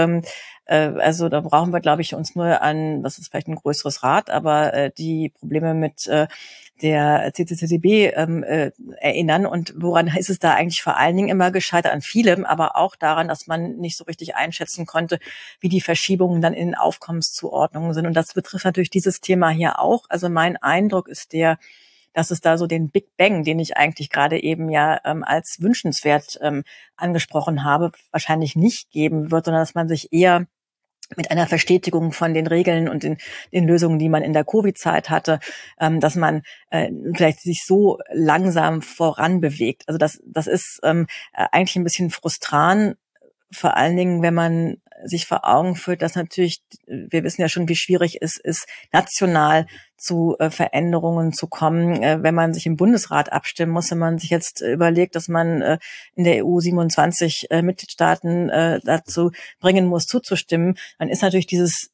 also da brauchen wir, glaube ich, uns nur an, das ist vielleicht ein größeres Rad, aber die Probleme mit der CCCTB erinnern. Und woran ist es da eigentlich vor allen Dingen immer gescheitert? An vielem, aber auch daran, dass man nicht so richtig einschätzen konnte, wie die Verschiebungen dann in den Aufkommenszuordnungen sind. Und das betrifft natürlich dieses Thema hier auch. Also mein Eindruck ist dass es da so den Big Bang, den ich eigentlich gerade eben ja als wünschenswert angesprochen habe, wahrscheinlich nicht geben wird, sondern dass man sich eher mit einer Verstetigung von den Regeln und den Lösungen, die man in der Covid-Zeit hatte, dass man vielleicht sich so langsam voranbewegt. Also das ist eigentlich ein bisschen frustrant, vor allen Dingen, wenn man sich vor Augen führt, dass natürlich, wir wissen ja schon, wie schwierig es ist, national zu Veränderungen zu kommen, wenn man sich im Bundesrat abstimmen muss, wenn man sich jetzt überlegt, dass man in der EU 27 Mitgliedstaaten dazu bringen muss, zuzustimmen, dann ist natürlich dieses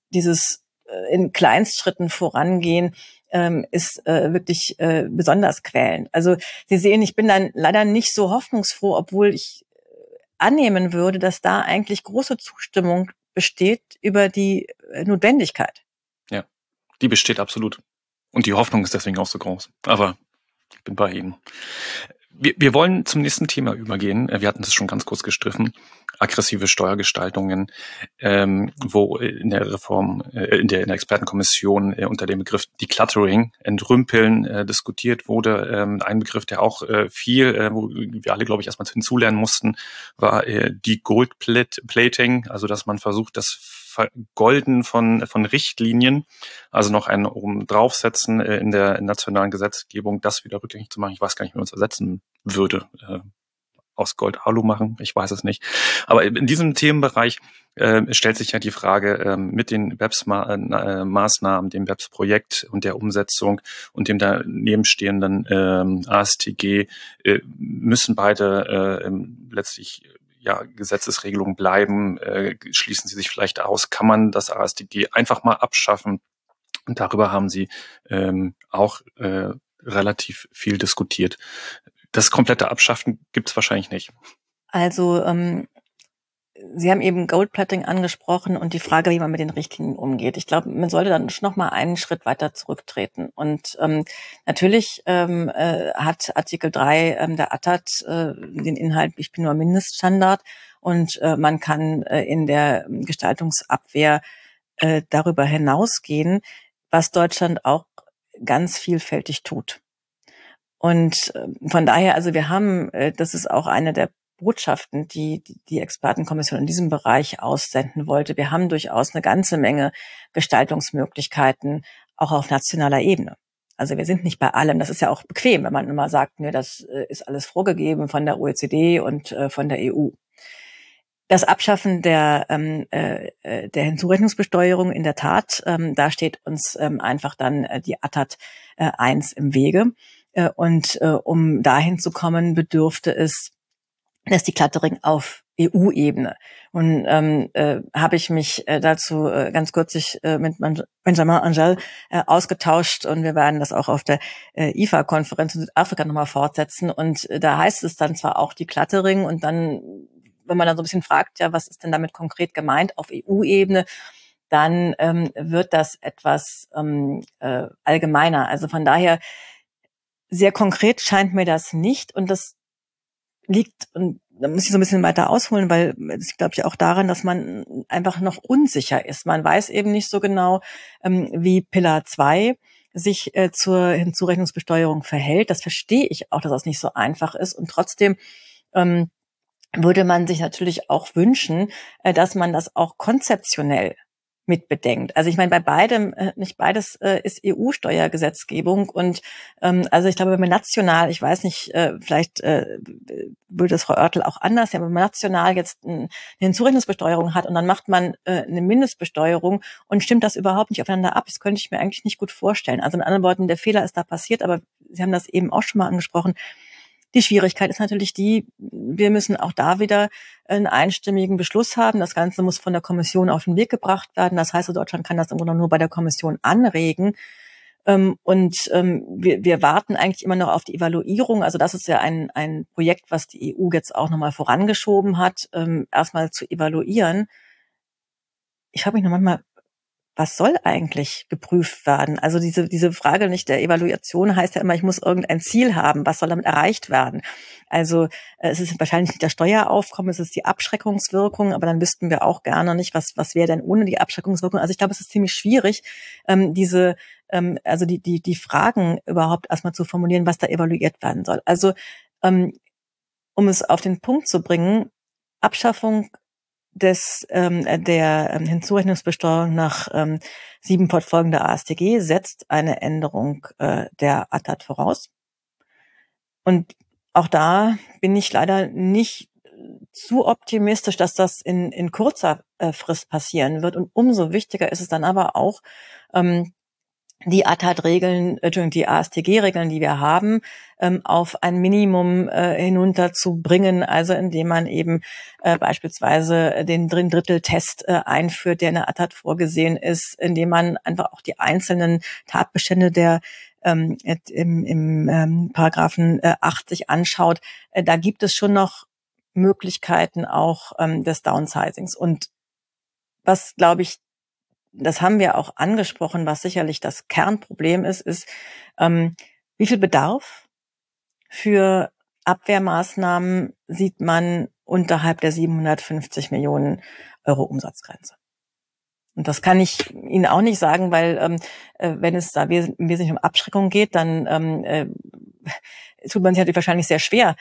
in Kleinstschritten vorangehen, ist wirklich besonders quälend. Also Sie sehen, ich bin dann leider nicht so hoffnungsfroh, obwohl ich annehmen würde, dass da eigentlich große Zustimmung besteht über die Notwendigkeit. Ja, die besteht absolut. Und die Hoffnung ist deswegen auch so groß. Aber ich bin bei Ihnen. Wir wollen zum nächsten Thema übergehen. Wir hatten es schon ganz kurz gestriffen. Aggressive Steuergestaltungen, wo in der Reform, in der Expertenkommission unter dem Begriff Decluttering, Entrümpeln diskutiert wurde. Ein Begriff, der auch wo wir alle, glaube ich, erstmal hinzulernen mussten, war die Gold-Plating, also dass man versucht, das Vergolden von Richtlinien, also noch ein oben draufsetzen in der nationalen Gesetzgebung, das wieder rückgängig zu machen. Ich weiß gar nicht, wie man es ersetzen würde. Aus Gold Alu machen, ich weiß es nicht. Aber in diesem Themenbereich stellt sich ja die Frage mit den BEPS-Maßnahmen, dem BEPS-Projekt und der Umsetzung und dem daneben stehenden AStG müssen beide letztlich Gesetzesregelungen bleiben, schließen sie sich vielleicht aus, kann man das AStG einfach mal abschaffen? Und darüber haben Sie auch relativ viel diskutiert. Das komplette Abschaffen gibt es wahrscheinlich nicht. Also Sie haben eben Goldplating angesprochen und die Frage, wie man mit den Richtlinien umgeht. Ich glaube, man sollte dann schon noch mal einen Schritt weiter zurücktreten. Und natürlich hat Artikel 3 der ATAD den Inhalt, ich bin nur Mindeststandard, und man kann in der Gestaltungsabwehr darüber hinausgehen, was Deutschland auch ganz vielfältig tut. Und von daher, also wir haben, das ist auch eine der Botschaften, die Expertenkommission in diesem Bereich aussenden wollte. Wir haben durchaus eine ganze Menge Gestaltungsmöglichkeiten, auch auf nationaler Ebene. Also wir sind nicht bei allem. Das ist ja auch bequem, wenn man immer sagt, ne, das ist alles vorgegeben von der OECD und von der EU. Das Abschaffen der Hinzurechnungsbesteuerung in der Tat, da steht uns einfach dann die ATAD 1 im Wege. Und um dahin zu kommen, bedürfte es das Decluttering auf EU-Ebene. Und habe ich mich dazu ganz kürzlich mit Benjamin Angel ausgetauscht, und wir werden das auch auf der IFA-Konferenz in Südafrika nochmal fortsetzen. Und da heißt es dann zwar auch Decluttering, und dann, wenn man dann so ein bisschen fragt, ja, was ist denn damit konkret gemeint auf EU-Ebene, dann wird das etwas allgemeiner. Also von daher, sehr konkret scheint mir das nicht, und das liegt, und da muss ich so ein bisschen weiter ausholen, weil es glaube ich auch daran, dass man einfach noch unsicher ist. Man weiß eben nicht so genau, wie Pillar 2 sich zur Hinzurechnungsbesteuerung verhält. Das verstehe ich auch, dass das nicht so einfach ist, und trotzdem würde man sich natürlich auch wünschen, dass man das auch konzeptionell mitbedenkt. Also ich meine, bei beidem, nicht beides ist EU-Steuergesetzgebung, und also ich glaube, wenn man national, ich weiß nicht, vielleicht würde das Frau Oertel auch anders, ja, wenn man national jetzt eine Hinzurechnungsbesteuerung hat und dann macht man eine Mindestbesteuerung und stimmt das überhaupt nicht aufeinander ab, das könnte ich mir eigentlich nicht gut vorstellen. Also mit anderen Worten, der Fehler ist da passiert, aber Sie haben das eben auch schon mal angesprochen. Die Schwierigkeit ist natürlich die, wir müssen auch da wieder einen einstimmigen Beschluss haben. Das Ganze muss von der Kommission auf den Weg gebracht werden. Das heißt, Deutschland kann das im Grunde nur bei der Kommission anregen. Und wir warten eigentlich immer noch auf die Evaluierung. Also das ist ja ein Projekt, was die EU jetzt auch nochmal vorangeschoben hat, erstmal zu evaluieren. Ich frage mich noch manchmal, was soll eigentlich geprüft werden? Also diese Frage nicht der Evaluation heißt ja immer, ich muss irgendein Ziel haben. Was soll damit erreicht werden? Also es ist wahrscheinlich nicht das Steueraufkommen, es ist die Abschreckungswirkung, aber dann wüssten wir auch gerne nicht, was wäre denn ohne die Abschreckungswirkung. Also ich glaube, es ist ziemlich schwierig, die Fragen überhaupt erstmal zu formulieren, was da evaluiert werden soll. Also um es auf den Punkt zu bringen, Abschaffung der Hinzurechnungsbesteuerung nach 7 fortfolgender AStG setzt eine Änderung der ATAD voraus. Und auch da bin ich leider nicht zu optimistisch, dass das in kurzer Frist passieren wird. Und umso wichtiger ist es dann aber auch, die ATAD-Regeln, die AStG-Regeln, die wir haben, auf ein Minimum hinunterzubringen, also indem man eben beispielsweise den Drittel-Test einführt, der in der ATAD vorgesehen ist, indem man einfach auch die einzelnen Tatbestände der im Paragraphen 80 anschaut. Da gibt es schon noch Möglichkeiten auch des Downsizings. Und was, glaube ich, das haben wir auch angesprochen, was sicherlich das Kernproblem ist, wie viel Bedarf für Abwehrmaßnahmen sieht man unterhalb der 750 Millionen Euro Umsatzgrenze. Und das kann ich Ihnen auch nicht sagen, weil wenn es da wesentlich um Abschreckung geht, dann tut man sich natürlich wahrscheinlich sehr schwer,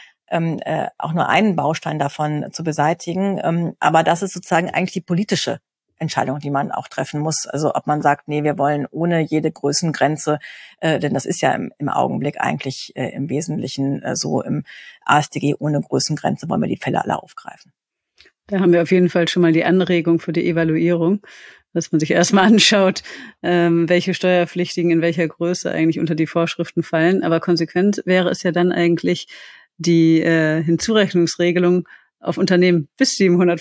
auch nur einen Baustein davon zu beseitigen. Aber das ist sozusagen eigentlich die politische Entscheidung, die man auch treffen muss. Also ob man sagt, nee, wir wollen ohne jede Größengrenze, denn das ist ja im Augenblick eigentlich im Wesentlichen so im AStG, ohne Größengrenze wollen wir die Fälle alle aufgreifen. Da haben wir auf jeden Fall schon mal die Anregung für die Evaluierung, dass man sich erstmal anschaut, welche Steuerpflichtigen in welcher Größe eigentlich unter die Vorschriften fallen. Aber konsequent wäre es ja dann eigentlich, die Hinzurechnungsregelung auf Unternehmen bis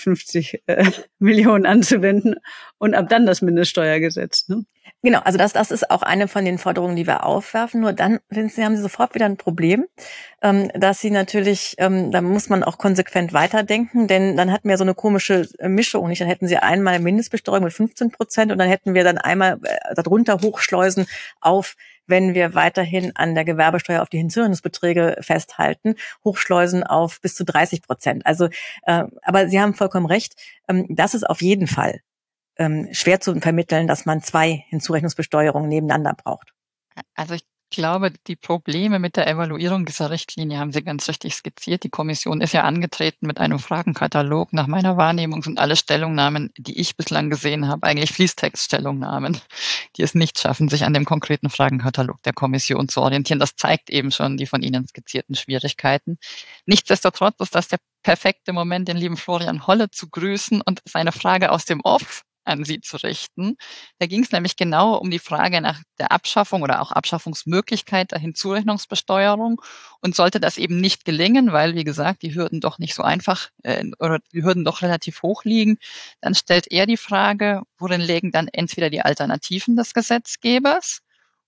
750 Millionen anzuwenden und ab dann das Mindeststeuergesetz. Ne? Genau, also das ist auch eine von den Forderungen, die wir aufwerfen. Nur dann haben Sie sofort wieder ein Problem, dass Sie natürlich, da muss man auch konsequent weiterdenken, denn dann hatten wir so eine komische Mischung. Nicht? Dann hätten Sie einmal Mindestbesteuerung mit 15% und dann hätten wir dann einmal darunter hochschleusen auf, wenn wir weiterhin an der Gewerbesteuer auf die Hinzurechnungsbeträge festhalten, hochschleusen auf bis zu 30%. Also, aber Sie haben vollkommen recht, das ist auf jeden Fall schwer zu vermitteln, dass man 2 Hinzurechnungsbesteuerungen nebeneinander braucht. Also ich glaube, die Probleme mit der Evaluierung dieser Richtlinie haben Sie ganz richtig skizziert. Die Kommission ist ja angetreten mit einem Fragenkatalog. Nach meiner Wahrnehmung sind alle Stellungnahmen, die ich bislang gesehen habe, eigentlich Fließtextstellungnahmen, die es nicht schaffen, sich an dem konkreten Fragenkatalog der Kommission zu orientieren. Das zeigt eben schon die von Ihnen skizzierten Schwierigkeiten. Nichtsdestotrotz ist das der perfekte Moment, den lieben Florian Holle zu grüßen und seine Frage aus dem Off an Sie zu richten. Da ging es nämlich genau um die Frage nach der Abschaffung oder auch Abschaffungsmöglichkeit der Hinzurechnungsbesteuerung. Und sollte das eben nicht gelingen, weil, wie gesagt, die Hürden doch nicht so einfach oder die Hürden doch relativ hoch liegen, dann stellt er die Frage, worin liegen dann entweder die Alternativen des Gesetzgebers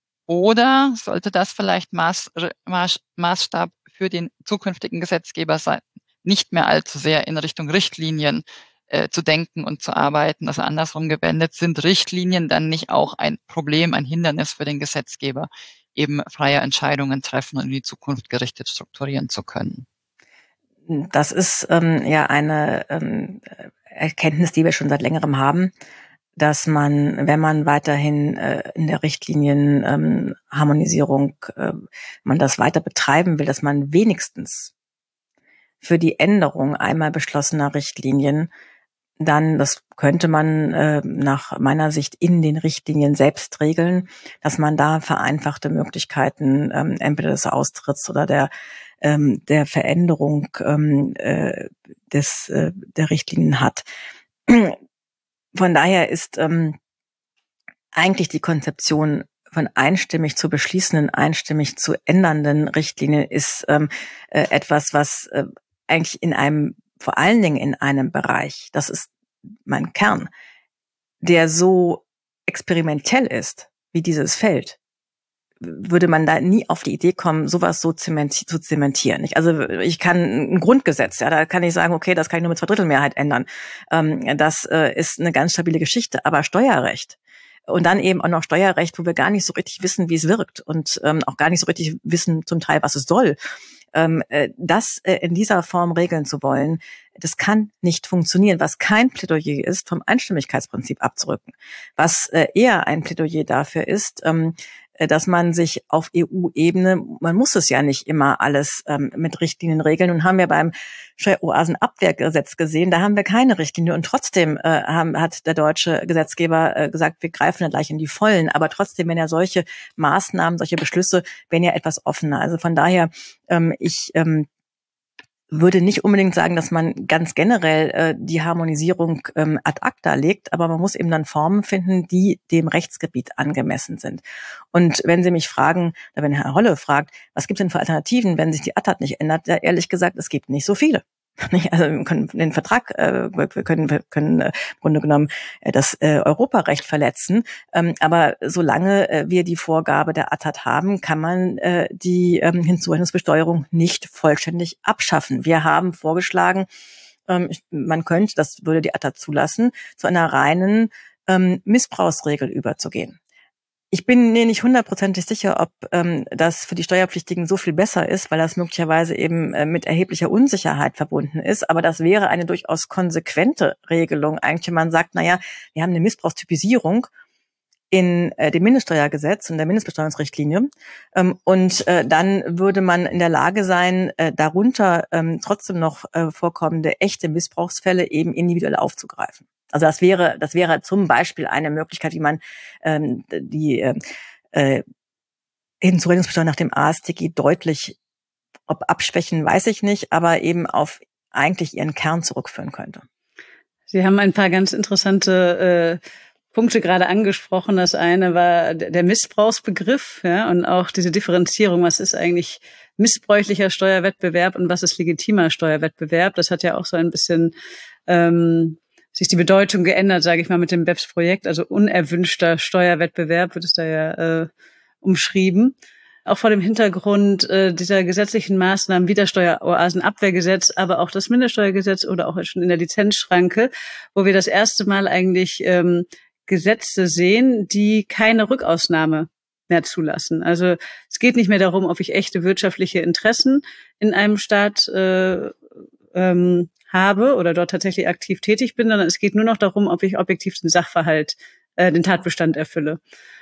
oder sollte das vielleicht Maßstab für den zukünftigen Gesetzgeber sein, nicht mehr allzu sehr in Richtung Richtlinien zu denken und zu arbeiten. Also andersrum gewendet, sind Richtlinien dann nicht auch ein Problem, ein Hindernis für den Gesetzgeber, eben freie Entscheidungen treffen und in die Zukunft gerichtet strukturieren zu können? Das ist ja eine Erkenntnis, die wir schon seit längerem haben, dass man, wenn man weiterhin in der Richtlinienharmonisierung man das weiter betreiben will, dass man wenigstens für die Änderung einmal beschlossener Richtlinien dann, das könnte man nach meiner Sicht in den Richtlinien selbst regeln, dass man da vereinfachte Möglichkeiten entweder des Austritts oder der Veränderung der Richtlinien hat. Von daher ist eigentlich die Konzeption von einstimmig zu beschließenden, einstimmig zu ändernden Richtlinien ist etwas, was eigentlich vor allen Dingen in einem Bereich, das ist mein Kern, der so experimentell ist, wie dieses Feld, würde man da nie auf die Idee kommen, sowas so zu zementieren. Also ich kann ein Grundgesetz, ja, da kann ich sagen, okay, das kann ich nur mit 2/3 Mehrheit ändern. Das ist eine ganz stabile Geschichte, aber Steuerrecht und dann eben auch noch Steuerrecht, wo wir gar nicht so richtig wissen, wie es wirkt und auch gar nicht so richtig wissen zum Teil, was es soll. Das in dieser Form regeln zu wollen, das kann nicht funktionieren, was kein Plädoyer ist, vom Einstimmigkeitsprinzip abzurücken. Was eher ein Plädoyer dafür ist, dass man sich auf EU-Ebene, man muss es ja nicht immer alles mit Richtlinien regeln. Und haben wir beim Steueroasenabwehrgesetz gesehen, da haben wir keine Richtlinie. Und trotzdem hat der deutsche Gesetzgeber gesagt, wir greifen ja gleich in die Vollen. Aber trotzdem, wenn ja solche Maßnahmen, solche Beschlüsse, werden ja etwas offener. Also von daher, ich würde nicht unbedingt sagen, dass man ganz generell die Harmonisierung ad acta legt, aber man muss eben dann Formen finden, die dem Rechtsgebiet angemessen sind. Und wenn Sie mich fragen, oder wenn Herr Holle fragt, was gibt es denn für Alternativen, wenn sich die ATAD nicht ändert, ja, ehrlich gesagt, es gibt nicht so viele. Also wir können den Vertrag, wir können im Grunde genommen das Europarecht verletzen, aber solange wir die Vorgabe der ATAD haben, kann man die Hinzurechnungsbesteuerung nicht vollständig abschaffen. Wir haben vorgeschlagen, man könnte, das würde die ATAD zulassen, zu einer reinen Missbrauchsregel überzugehen. Ich bin mir nicht 100% sicher, ob das für die Steuerpflichtigen so viel besser ist, weil das möglicherweise eben mit erheblicher Unsicherheit verbunden ist. Aber das wäre eine durchaus konsequente Regelung. Eigentlich, wenn man sagt, naja, wir haben eine Missbrauchstypisierung in dem Mindeststeuergesetz und der Mindestbesteuerungsrichtlinie. Und dann würde man in der Lage sein, darunter trotzdem noch vorkommende echte Missbrauchsfälle eben individuell aufzugreifen. Also das wäre zum Beispiel eine Möglichkeit, wie man die Hinzurechnungsbesteuerung nach dem AStG deutlich, ob abschwächen, weiß ich nicht, aber eben auf eigentlich ihren Kern zurückführen könnte. Sie haben ein paar ganz interessante Punkte gerade angesprochen. Das eine war der Missbrauchsbegriff, ja, und auch diese Differenzierung. Was ist eigentlich missbräuchlicher Steuerwettbewerb und was ist legitimer Steuerwettbewerb? Das hat ja auch so ein bisschen sich die Bedeutung geändert, sage ich mal, mit dem BEPS-Projekt. Also unerwünschter Steuerwettbewerb wird es da ja umschrieben. Auch vor dem Hintergrund dieser gesetzlichen Maßnahmen wie das Steueroasenabwehrgesetz, aber auch das Mindeststeuergesetz oder auch schon in der Lizenzschranke, wo wir das erste Mal eigentlich Gesetze sehen, die keine Rückausnahme mehr zulassen. Also es geht nicht mehr darum, ob ich echte wirtschaftliche Interessen in einem Staat habe oder dort tatsächlich aktiv tätig bin, sondern es geht nur noch darum, ob ich objektiv den Sachverhalt, den Tatbestand erfülle.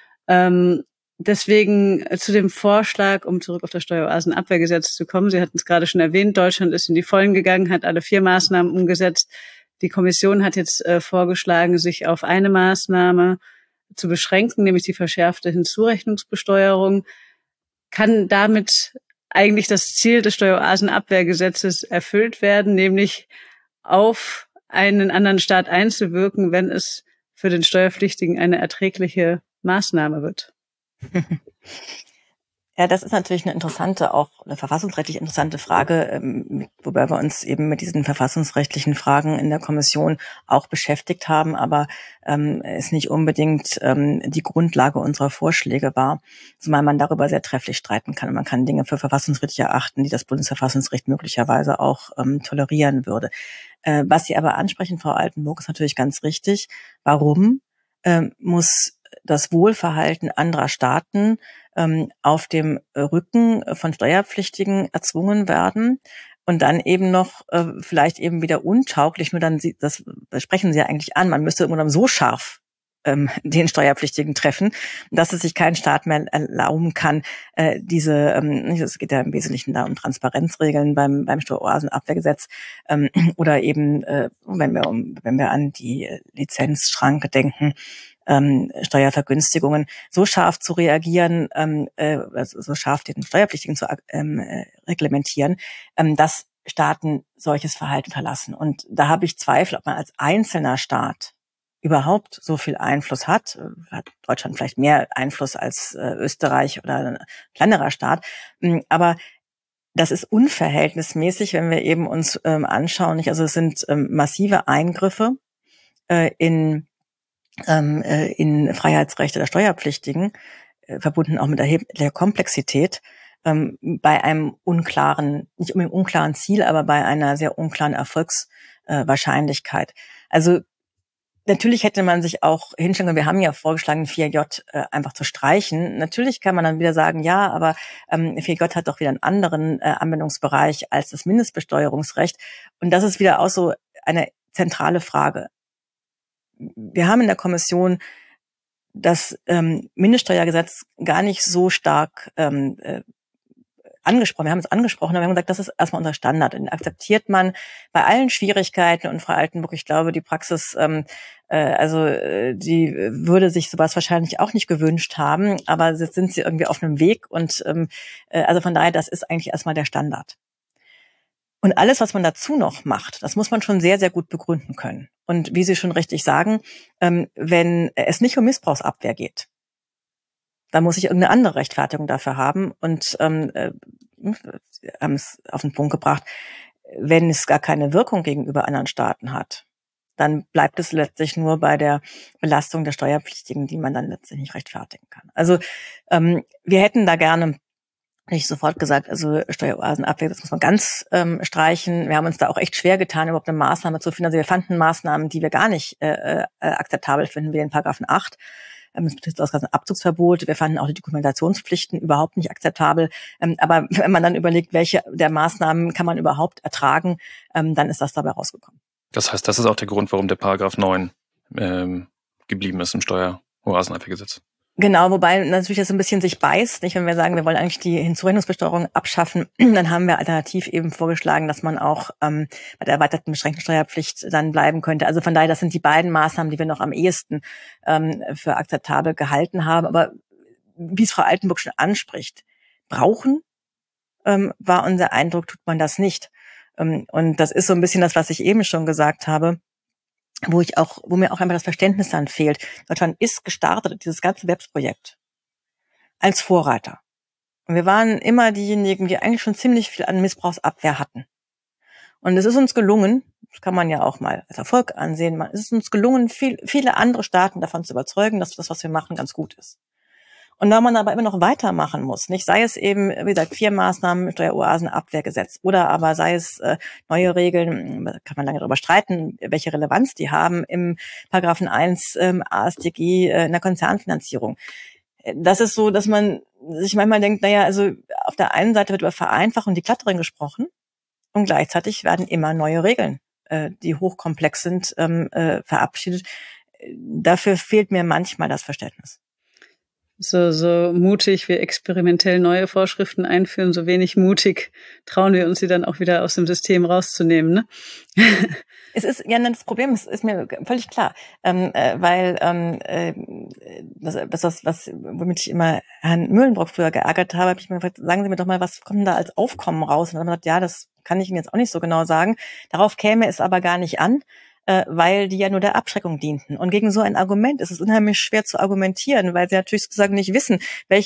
Deswegen zu dem Vorschlag, um zurück auf das Steueroasenabwehrgesetz zu kommen. Sie hatten es gerade schon erwähnt, Deutschland ist in die Vollen gegangen, hat alle 4 Maßnahmen umgesetzt. Die Kommission hat jetzt vorgeschlagen, sich auf eine Maßnahme zu beschränken, nämlich die verschärfte Hinzurechnungsbesteuerung. Kann damit eigentlich das Ziel des Steueroasenabwehrgesetzes erfüllt werden, nämlich auf einen anderen Staat einzuwirken, wenn es für den Steuerpflichtigen eine erträgliche Maßnahme wird? Ja, das ist natürlich eine interessante, auch eine verfassungsrechtlich interessante Frage, wobei wir uns eben mit diesen verfassungsrechtlichen Fragen in der Kommission auch beschäftigt haben, aber es nicht unbedingt die Grundlage unserer Vorschläge war, zumal man darüber sehr trefflich streiten kann. Man kann Dinge für verfassungsrechtlich erachten, die das Bundesverfassungsgericht möglicherweise auch tolerieren würde. Was Sie aber ansprechen, Frau Altenburg, ist natürlich ganz richtig. Warum muss das Wohlverhalten anderer Staaten auf dem Rücken von Steuerpflichtigen erzwungen werden und dann eben noch vielleicht eben wieder untauglich, nur dann, das sprechen Sie ja eigentlich an, man müsste irgendwann so scharf den Steuerpflichtigen treffen, dass es sich kein Staat mehr erlauben kann, es geht ja im Wesentlichen da um Transparenzregeln beim Steueroasenabwehrgesetz oder eben, wenn wir an die Lizenzschranke denken, Steuervergünstigungen, so scharf zu reagieren, so scharf den Steuerpflichtigen zu reglementieren, dass Staaten solches Verhalten unterlassen. Und da habe ich Zweifel, ob man als einzelner Staat überhaupt so viel Einfluss hat. Hat Deutschland vielleicht mehr Einfluss als Österreich oder ein kleinerer Staat. Aber das ist unverhältnismäßig, wenn wir eben uns anschauen. Also es sind massive Eingriffe in Freiheitsrechte der Steuerpflichtigen, verbunden auch mit erheblicher Komplexität, bei einem unklaren, nicht unbedingt unklaren Ziel, aber bei einer sehr unklaren Erfolgswahrscheinlichkeit. Also natürlich hätte man sich auch hinstellen können, wir haben ja vorgeschlagen, 4J einfach zu streichen. Natürlich kann man dann wieder sagen, ja, aber 4J hat doch wieder einen anderen Anwendungsbereich als das Mindestbesteuerungsrecht. Und das ist wieder auch so eine zentrale Frage. Wir haben in der Kommission das Mindeststeuergesetz gar nicht so stark angesprochen. Wir haben es angesprochen, aber wir haben gesagt, das ist erstmal unser Standard. Und den akzeptiert man bei allen Schwierigkeiten. Und Frau Altenburg, ich glaube, die Praxis, die würde sich sowas wahrscheinlich auch nicht gewünscht haben. Aber jetzt sind sie irgendwie auf einem Weg. Und also von daher, das ist eigentlich erstmal der Standard. Und alles, was man dazu noch macht, das muss man schon sehr, sehr gut begründen können. Und wie Sie schon richtig sagen, wenn es nicht um Missbrauchsabwehr geht, dann muss ich irgendeine andere Rechtfertigung dafür haben. Und Sie haben es auf den Punkt gebracht, wenn es gar keine Wirkung gegenüber anderen Staaten hat, dann bleibt es letztlich nur bei der Belastung der Steuerpflichtigen, die man dann letztlich nicht rechtfertigen kann. Also wir hätten da gerne nicht sofort gesagt, also Steueroasenabwehr, das muss man ganz streichen. Wir haben uns da auch echt schwer getan, überhaupt eine Maßnahme zu finden. Also wir fanden Maßnahmen, die wir gar nicht akzeptabel finden, wie den Paragraphen 8. Es betrifft das ganze Abzugsverbot. Wir fanden auch die Dokumentationspflichten überhaupt nicht akzeptabel. Aber wenn man dann überlegt, welche der Maßnahmen kann man überhaupt ertragen, dann ist das dabei rausgekommen. Das heißt, das ist auch der Grund, warum der Paragraph 9 geblieben ist im Steueroasenabwehrgesetz. Genau, wobei natürlich das ein bisschen sich beißt, nicht? Wenn wir sagen, wir wollen eigentlich die Hinzurechnungsbesteuerung abschaffen, dann haben wir alternativ eben vorgeschlagen, dass man auch bei der erweiterten beschränkten Steuerpflicht dann bleiben könnte. Also von daher, das sind die beiden Maßnahmen, die wir noch am ehesten für akzeptabel gehalten haben. Aber wie es Frau Altenburg schon anspricht, brauchen war unser Eindruck, tut man das nicht. Und das ist so ein bisschen das, was ich eben schon gesagt habe, wo mir auch einfach das Verständnis dann fehlt. Deutschland ist gestartet, dieses ganze BEPS-Projekt, als Vorreiter. Und wir waren immer diejenigen, die eigentlich schon ziemlich viel an Missbrauchsabwehr hatten. Und es ist uns gelungen, das kann man ja auch mal als Erfolg ansehen, es ist uns gelungen, viele andere Staaten davon zu überzeugen, dass das, was wir machen, ganz gut ist. Und da man aber immer noch weitermachen muss, nicht, sei es eben, wie gesagt, 4 Maßnahmen, Steueroasenabwehrgesetz, oder aber sei es neue Regeln, kann man lange darüber streiten, welche Relevanz die haben im Paragraphen 1 AStG in der Konzernfinanzierung. Das ist so, dass man sich manchmal denkt, naja, also auf der einen Seite wird über Vereinfachung und Decluttering gesprochen und gleichzeitig werden immer neue Regeln, die hochkomplex sind, verabschiedet. Dafür fehlt mir manchmal das Verständnis. So mutig wir experimentell neue Vorschriften einführen, so wenig mutig trauen wir uns, sie dann auch wieder aus dem System rauszunehmen, ne? Es ist ja das Problem, es ist mir völlig klar, weil womit ich immer Herrn Mühlenbrock früher geärgert habe ich mir gefragt, sagen Sie mir doch mal, was kommt da als Aufkommen raus? Und dann hat er gesagt, ja, das kann ich Ihnen jetzt auch nicht so genau sagen. Darauf käme es aber gar nicht an, weil die ja nur der Abschreckung dienten. Und gegen so ein Argument ist es unheimlich schwer zu argumentieren, weil sie natürlich sozusagen nicht wissen,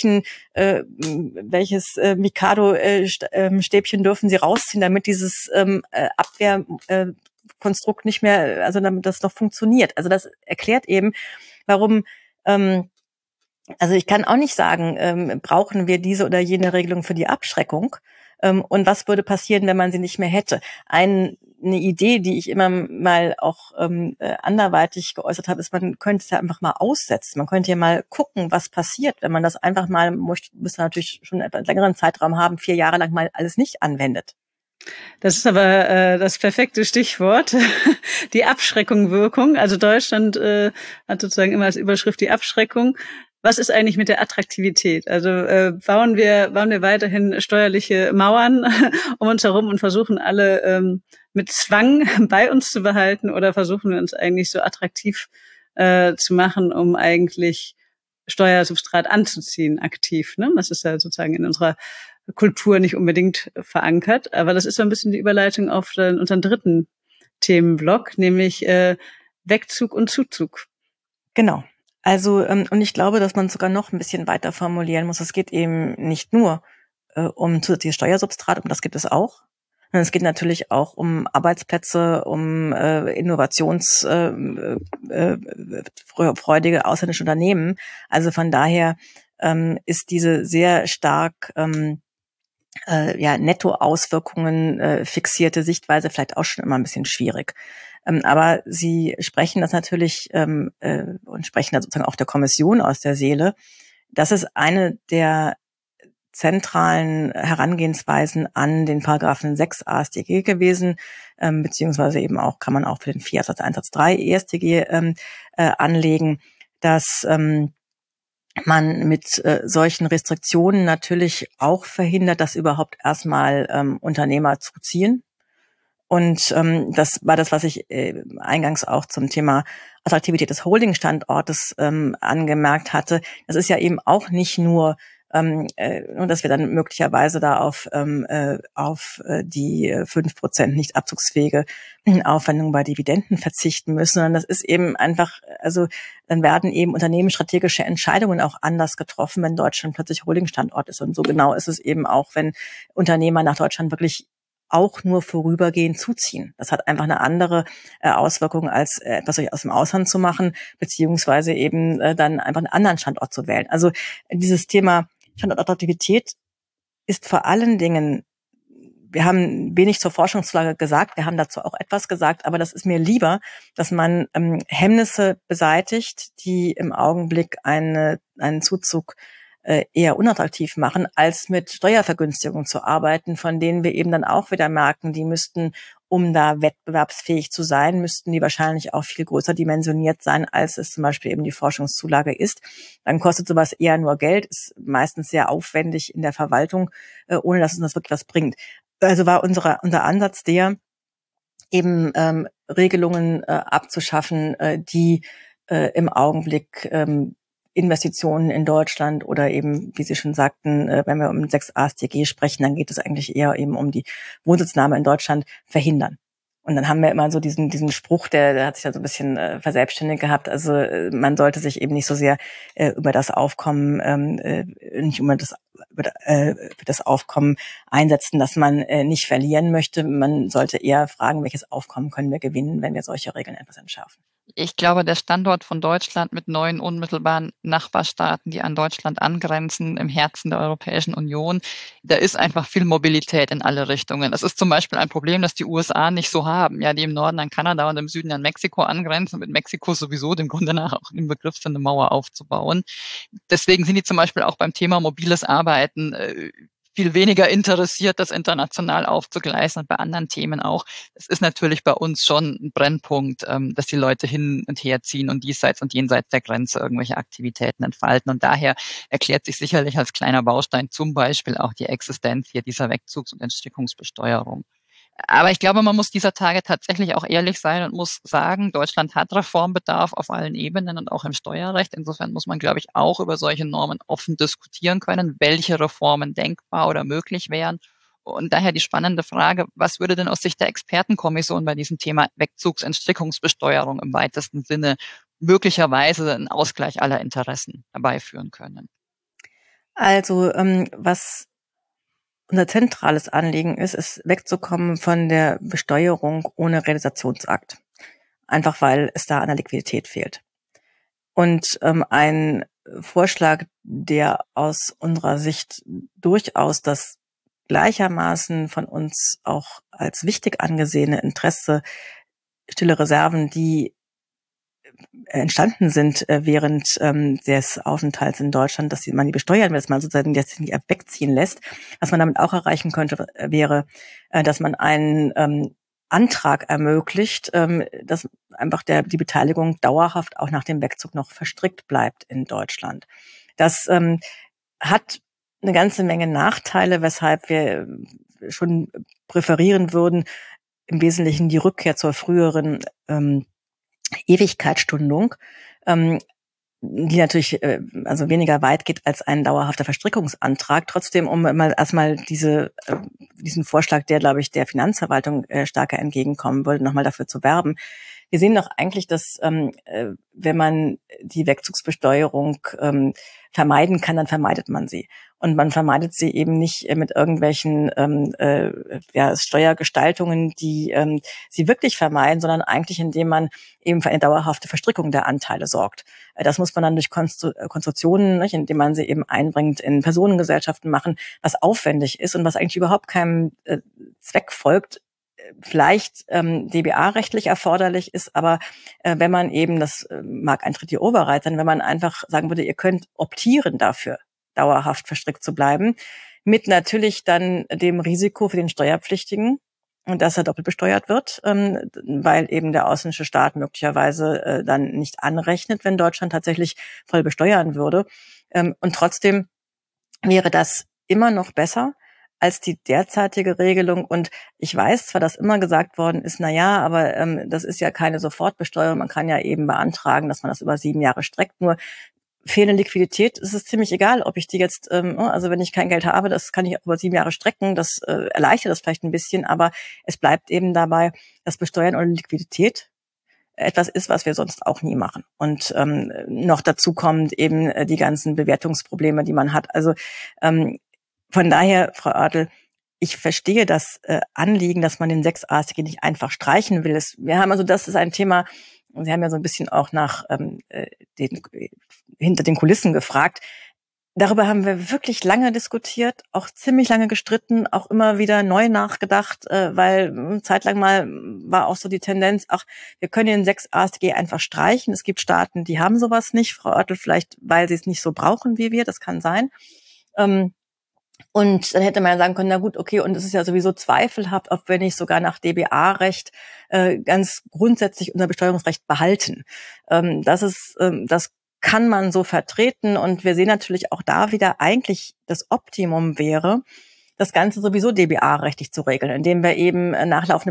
welches Mikado-Stäbchen dürfen sie rausziehen, damit dieses Abwehrkonstrukt nicht mehr, also damit das noch funktioniert. Also das erklärt eben, warum also ich kann auch nicht sagen, brauchen wir diese oder jene Regelung für die Abschreckung, und was würde passieren, wenn man sie nicht mehr hätte. Eine Idee, die ich immer mal auch anderweitig geäußert habe, ist, man könnte es ja einfach mal aussetzen. Man könnte ja mal gucken, was passiert, wenn man das einfach mal, müsste natürlich schon einen etwas längeren Zeitraum haben, 4 Jahre lang mal alles nicht anwendet. Das ist aber das perfekte Stichwort, die Abschreckung-Wirkung. Also Deutschland hat sozusagen immer als Überschrift die Abschreckung. Was ist eigentlich mit der Attraktivität? Also bauen wir weiterhin steuerliche Mauern um uns herum und versuchen alle mit Zwang bei uns zu behalten, oder versuchen wir uns eigentlich so attraktiv zu machen, um eigentlich Steuersubstrat anzuziehen, aktiv, ne? Das ist ja sozusagen in unserer Kultur nicht unbedingt verankert, aber das ist so ein bisschen die Überleitung auf unseren dritten Themenblock, nämlich Wegzug und Zuzug. Genau. Also, und ich glaube, dass man sogar noch ein bisschen weiter formulieren muss. Es geht eben nicht nur um zusätzliches Steuersubstrat, um das gibt es auch. Und es geht natürlich auch um Arbeitsplätze, um innovationsfreudige ausländische Unternehmen. Also von daher ist diese sehr stark Nettoauswirkungen fixierte Sichtweise vielleicht auch schon immer ein bisschen schwierig. Aber Sie sprechen das natürlich und sprechen da sozusagen auch der Kommission aus der Seele. Das ist eine der zentralen Herangehensweisen an den Paragraphen 6 AStG gewesen, beziehungsweise eben auch, kann man auch für den 4 Absatz 1 Satz 3 EStG anlegen, dass man mit solchen Restriktionen natürlich auch verhindert, dass überhaupt erstmal Unternehmer zuziehen. Und das war das, was ich eingangs auch zum Thema Attraktivität des Holding-Standortes angemerkt hatte. Das ist ja eben auch nicht nur, dass wir dann möglicherweise da auf die 5% nicht abzugsfähige Aufwendungen bei Dividenden verzichten müssen, sondern das ist eben einfach, also dann werden eben unternehmensstrategische Entscheidungen auch anders getroffen, wenn Deutschland plötzlich Holding-Standort ist. Und so genau ist es eben auch, wenn Unternehmer nach Deutschland wirklich auch nur vorübergehend zuziehen. Das hat einfach eine andere Auswirkung, als etwas aus dem Ausland zu machen, beziehungsweise eben dann einfach einen anderen Standort zu wählen. Also dieses Thema Standortattraktivität ist vor allen Dingen, wir haben wenig zur Forschungslage gesagt, wir haben dazu auch etwas gesagt, aber das ist mir lieber, dass man Hemmnisse beseitigt, die im Augenblick einen Zuzug eher unattraktiv machen, als mit Steuervergünstigungen zu arbeiten, von denen wir eben dann auch wieder merken, die müssten, um da wettbewerbsfähig zu sein, müssten die wahrscheinlich auch viel größer dimensioniert sein, als es zum Beispiel eben die Forschungszulage ist. Dann kostet sowas eher nur Geld, ist meistens sehr aufwendig in der Verwaltung, ohne dass es uns wirklich was bringt. Also war unser Ansatz der, eben Regelungen abzuschaffen, die im Augenblick Investitionen in Deutschland oder eben, wie Sie schon sagten, wenn wir um 6a StG sprechen, dann geht es eigentlich eher eben um die Wohnsitznahme in Deutschland verhindern. Und dann haben wir immer so diesen Spruch, der hat sich ja so ein bisschen verselbstständigt gehabt. Also man sollte sich eben nicht so sehr über das Aufkommen, nicht über das Aufkommen einsetzen, dass man nicht verlieren möchte. Man sollte eher fragen, welches Aufkommen können wir gewinnen, wenn wir solche Regeln etwas entschärfen. Ich glaube, der Standort von Deutschland mit 9 unmittelbaren Nachbarstaaten, die an Deutschland angrenzen, im Herzen der Europäischen Union, da ist einfach viel Mobilität in alle Richtungen. Das ist zum Beispiel ein Problem, das die USA nicht so haben, ja, die im Norden an Kanada und im Süden an Mexiko angrenzen, mit Mexiko sowieso dem Grunde nach auch im Begriff sind, eine Mauer aufzubauen. Deswegen sind die zum Beispiel auch beim Thema mobiles Arbeiten viel weniger interessiert, das international aufzugleisen und bei anderen Themen auch. Es ist natürlich bei uns schon ein Brennpunkt, dass die Leute hin und her ziehen und diesseits und jenseits der Grenze irgendwelche Aktivitäten entfalten. Und daher erklärt sich sicherlich als kleiner Baustein zum Beispiel auch die Existenz hier dieser Wegzugs- und Entstrickungsbesteuerung. Aber ich glaube, man muss dieser Tage tatsächlich auch ehrlich sein und muss sagen, Deutschland hat Reformbedarf auf allen Ebenen und auch im Steuerrecht. Insofern muss man, glaube ich, auch über solche Normen offen diskutieren können, welche Reformen denkbar oder möglich wären. Und daher die spannende Frage, was würde denn aus Sicht der Expertenkommission bei diesem Thema Wegzugs-, Entstrickungsbesteuerung im weitesten Sinne möglicherweise einen Ausgleich aller Interessen herbeiführen können? Also was unser zentrales Anliegen ist wegzukommen von der Besteuerung ohne Realisationsakt. Einfach weil es da an der Liquidität fehlt. Und ein Vorschlag, der aus unserer Sicht durchaus das gleichermaßen von uns auch als wichtig angesehene Interesse, stille Reserven, die entstanden sind während des Aufenthalts in Deutschland, dass man die besteuern will, dass man sozusagen jetzt nicht wegziehen lässt. Was man damit auch erreichen könnte, wäre, dass man einen Antrag ermöglicht, dass einfach die Beteiligung dauerhaft auch nach dem Wegzug noch verstrickt bleibt in Deutschland. Das hat eine ganze Menge Nachteile, weshalb wir schon präferieren würden, im Wesentlichen die Rückkehr zur früheren Ewigkeitsstundung, die natürlich also weniger weit geht als ein dauerhafter Verstrickungsantrag. Trotzdem, um mal erstmal diesen Vorschlag, der, glaube ich, der Finanzverwaltung stärker entgegenkommen würde, nochmal dafür zu werben. Wir sehen doch eigentlich, dass wenn man die Wegzugsbesteuerung vermeiden kann, dann vermeidet man sie. Und man vermeidet sie eben nicht mit irgendwelchen Steuergestaltungen, die sie wirklich vermeiden, sondern eigentlich, indem man eben für eine dauerhafte Verstrickung der Anteile sorgt. Das muss man dann durch Konstruktionen, nicht, indem man sie eben einbringt, in Personengesellschaften machen, was aufwendig ist und was eigentlich überhaupt keinem Zweck folgt, vielleicht DBA-rechtlich erforderlich ist, aber wenn man eben, das mag ein Treaty Override sein, wenn man einfach sagen würde, ihr könnt optieren dafür, dauerhaft verstrickt zu bleiben, mit natürlich dann dem Risiko für den Steuerpflichtigen, dass er doppelt besteuert wird, weil eben der ausländische Staat möglicherweise dann nicht anrechnet, wenn Deutschland tatsächlich voll besteuern würde. Und trotzdem wäre das immer noch besser als die derzeitige Regelung. Und ich weiß zwar, dass immer gesagt worden ist, na ja, aber das ist ja keine Sofortbesteuerung. Man kann ja eben beantragen, dass man das über 7 Jahre streckt. Nur fehlende Liquidität ist es ziemlich egal, ob ich die jetzt, also wenn ich kein Geld habe, das kann ich auch über 7 Jahre strecken. Das erleichtert das vielleicht ein bisschen, aber es bleibt eben dabei, dass Besteuern ohne Liquidität etwas ist, was wir sonst auch nie machen. Und noch dazu kommt eben die ganzen Bewertungsprobleme, die man hat. Also von daher, Frau Oertel, ich verstehe das Anliegen, dass man den 6a StG nicht einfach streichen will. Wir haben also, das ist ein Thema, Sie haben ja so ein bisschen auch nach hinter den Kulissen gefragt. Darüber haben wir wirklich lange diskutiert, auch ziemlich lange gestritten, auch immer wieder neu nachgedacht, weil zeitlang mal war auch so die Tendenz, ach, wir können den 6 AStG einfach streichen. Es gibt Staaten, die haben sowas nicht. Frau Oertel vielleicht, weil sie es nicht so brauchen wie wir, das kann sein. Und dann hätte man ja sagen können, na gut, okay, und es ist ja sowieso zweifelhaft, ob wir nicht sogar nach DBA-Recht ganz grundsätzlich unser Besteuerungsrecht behalten. Das kann man so vertreten, und wir sehen natürlich auch da wieder, eigentlich das Optimum wäre, das Ganze sowieso DBA-rechtlich zu regeln, indem wir eben nachlaufende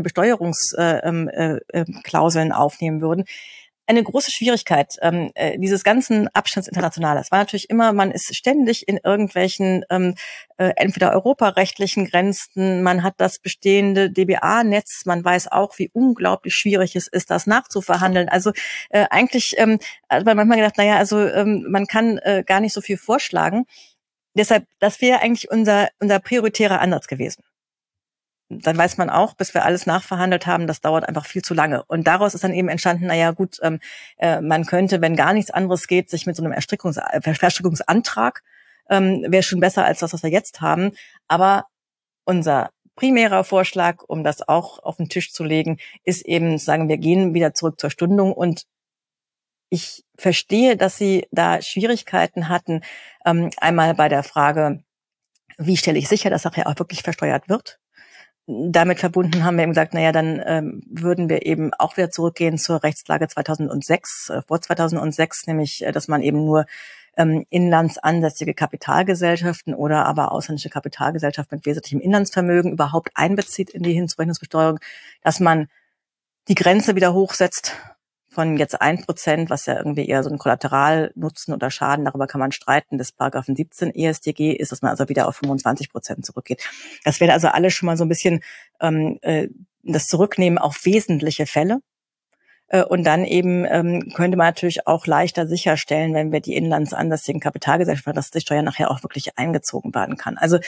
Besteuerungsklauseln aufnehmen würden. Eine große Schwierigkeit dieses ganzen Abstands Internationales war natürlich immer, man ist ständig in irgendwelchen entweder europarechtlichen Grenzen, man hat das bestehende DBA-Netz, man weiß auch, wie unglaublich schwierig es ist, das nachzuverhandeln. Also eigentlich hat man manchmal gedacht, man kann gar nicht so viel vorschlagen. Deshalb, das wäre eigentlich unser prioritärer Ansatz gewesen. Dann weiß man auch, bis wir alles nachverhandelt haben, das dauert einfach viel zu lange. Und daraus ist dann eben entstanden, man könnte, wenn gar nichts anderes geht, sich mit so einem Verstrickungsantrag, wäre schon besser als das, was wir jetzt haben. Aber unser primärer Vorschlag, um das auch auf den Tisch zu legen, ist eben zu sagen, wir gehen wieder zurück zur Stundung. Und ich verstehe, dass Sie da Schwierigkeiten hatten, einmal bei der Frage, wie stelle ich sicher, dass nachher auch wirklich versteuert wird? Damit verbunden haben wir eben gesagt, dann würden wir eben auch wieder zurückgehen zur Rechtslage 2006, vor 2006, nämlich, dass man eben nur inlandsansässige Kapitalgesellschaften oder aber ausländische Kapitalgesellschaften mit wesentlichem Inlandsvermögen überhaupt einbezieht in die Hinzurechnungsbesteuerung, dass man die Grenze wieder hochsetzt von jetzt 1%, was ja irgendwie eher so ein Kollateralnutzen oder Schaden, darüber kann man streiten, des Paragraphen 17 EStG ist, dass man also wieder auf 25% zurückgeht. Das wäre also alles schon mal so ein bisschen das Zurücknehmen auf wesentliche Fälle. Und dann eben könnte man natürlich auch leichter sicherstellen, wenn wir die inlandsansässigen Kapitalgesellschaften, dass die Steuer nachher auch wirklich eingezogen werden kann. Also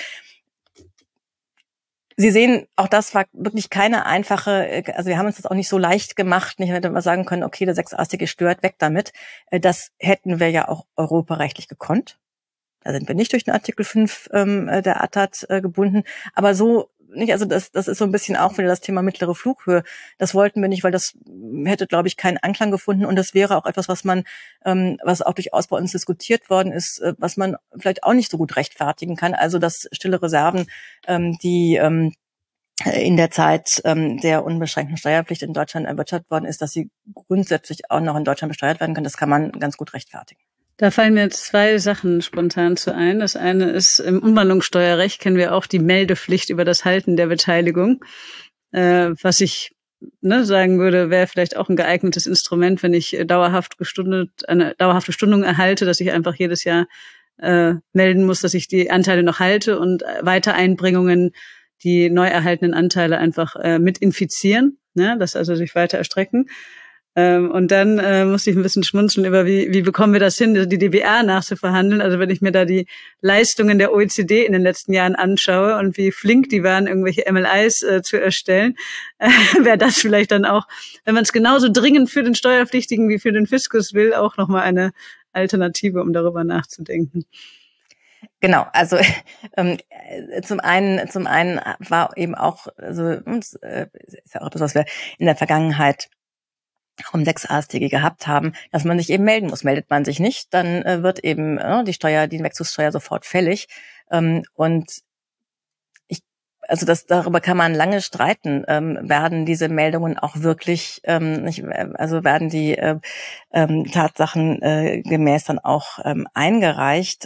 Sie sehen, auch das war wirklich keine einfache, also wir haben uns das auch nicht so leicht gemacht. Nicht, hätte man sagen können, okay, der 6 AStG stört, weg damit. Das hätten wir ja auch europarechtlich gekonnt. Da sind wir nicht durch den Artikel 5 der ATAD gebunden. Aber so nicht, also das ist so ein bisschen auch wieder das Thema mittlere Flughöhe. Das wollten wir nicht, weil das hätte, glaube ich, keinen Anklang gefunden. Und das wäre auch etwas, was auch durchaus bei uns diskutiert worden ist, was man vielleicht auch nicht so gut rechtfertigen kann. Also dass stille Reserven, die in der Zeit der unbeschränkten Steuerpflicht in Deutschland erwirtschaftet worden ist, dass sie grundsätzlich auch noch in Deutschland besteuert werden können. Das kann man ganz gut rechtfertigen. Da fallen mir 2 Sachen spontan zu ein. Das eine ist, im Umwandlungssteuerrecht kennen wir auch die Meldepflicht über das Halten der Beteiligung, was ich sagen würde, wäre vielleicht auch ein geeignetes Instrument, wenn ich eine dauerhafte Stundung erhalte, dass ich einfach jedes Jahr melden muss, dass ich die Anteile noch halte und Weitereinbringungen die neu erhaltenen Anteile einfach mit infizieren, das also sich weiter erstrecken. Und dann musste ich ein bisschen schmunzeln über, wie bekommen wir das hin, die DBA nachzuverhandeln. Also wenn ich mir da die Leistungen der OECD in den letzten Jahren anschaue und wie flink die waren, irgendwelche MLIs zu erstellen, wäre das vielleicht dann auch, wenn man es genauso dringend für den Steuerpflichtigen wie für den Fiskus will, auch nochmal eine Alternative, um darüber nachzudenken. Genau, also zum einen war eben auch, also ist ja auch etwas, was wir in der Vergangenheit um 6 AStG gehabt haben, dass man sich eben melden muss. Meldet man sich nicht, dann wird eben die Wechselsteuer sofort fällig. Und darüber kann man lange streiten. Werden diese Meldungen auch wirklich, werden die Tatsachen gemäß dann auch eingereicht?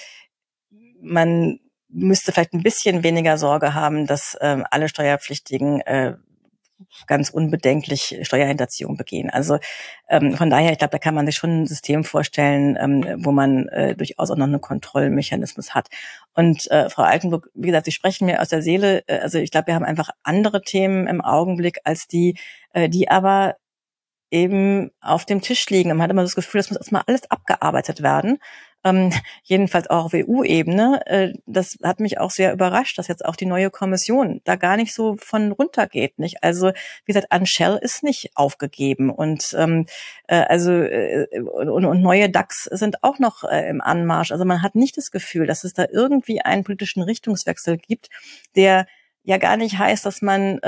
Man müsste vielleicht ein bisschen weniger Sorge haben, dass alle Steuerpflichtigen ganz unbedenklich Steuerhinterziehung begehen. Also von daher, ich glaube, da kann man sich schon ein System vorstellen, wo man durchaus auch noch einen Kontrollmechanismus hat. Und Frau Altenburg, wie gesagt, Sie sprechen mir aus der Seele. Also ich glaube, wir haben einfach andere Themen im Augenblick als die aber eben auf dem Tisch liegen. Man hat immer das Gefühl, das muss erstmal alles abgearbeitet werden. jedenfalls auch auf EU-Ebene. Das hat mich auch sehr überrascht, dass jetzt auch die neue Kommission da gar nicht so von runtergeht, nicht? Also wie gesagt, an Shell ist nicht aufgegeben und neue DAX sind auch noch im Anmarsch. Also man hat nicht das Gefühl, dass es da irgendwie einen politischen Richtungswechsel gibt, der ja gar nicht heißt, dass man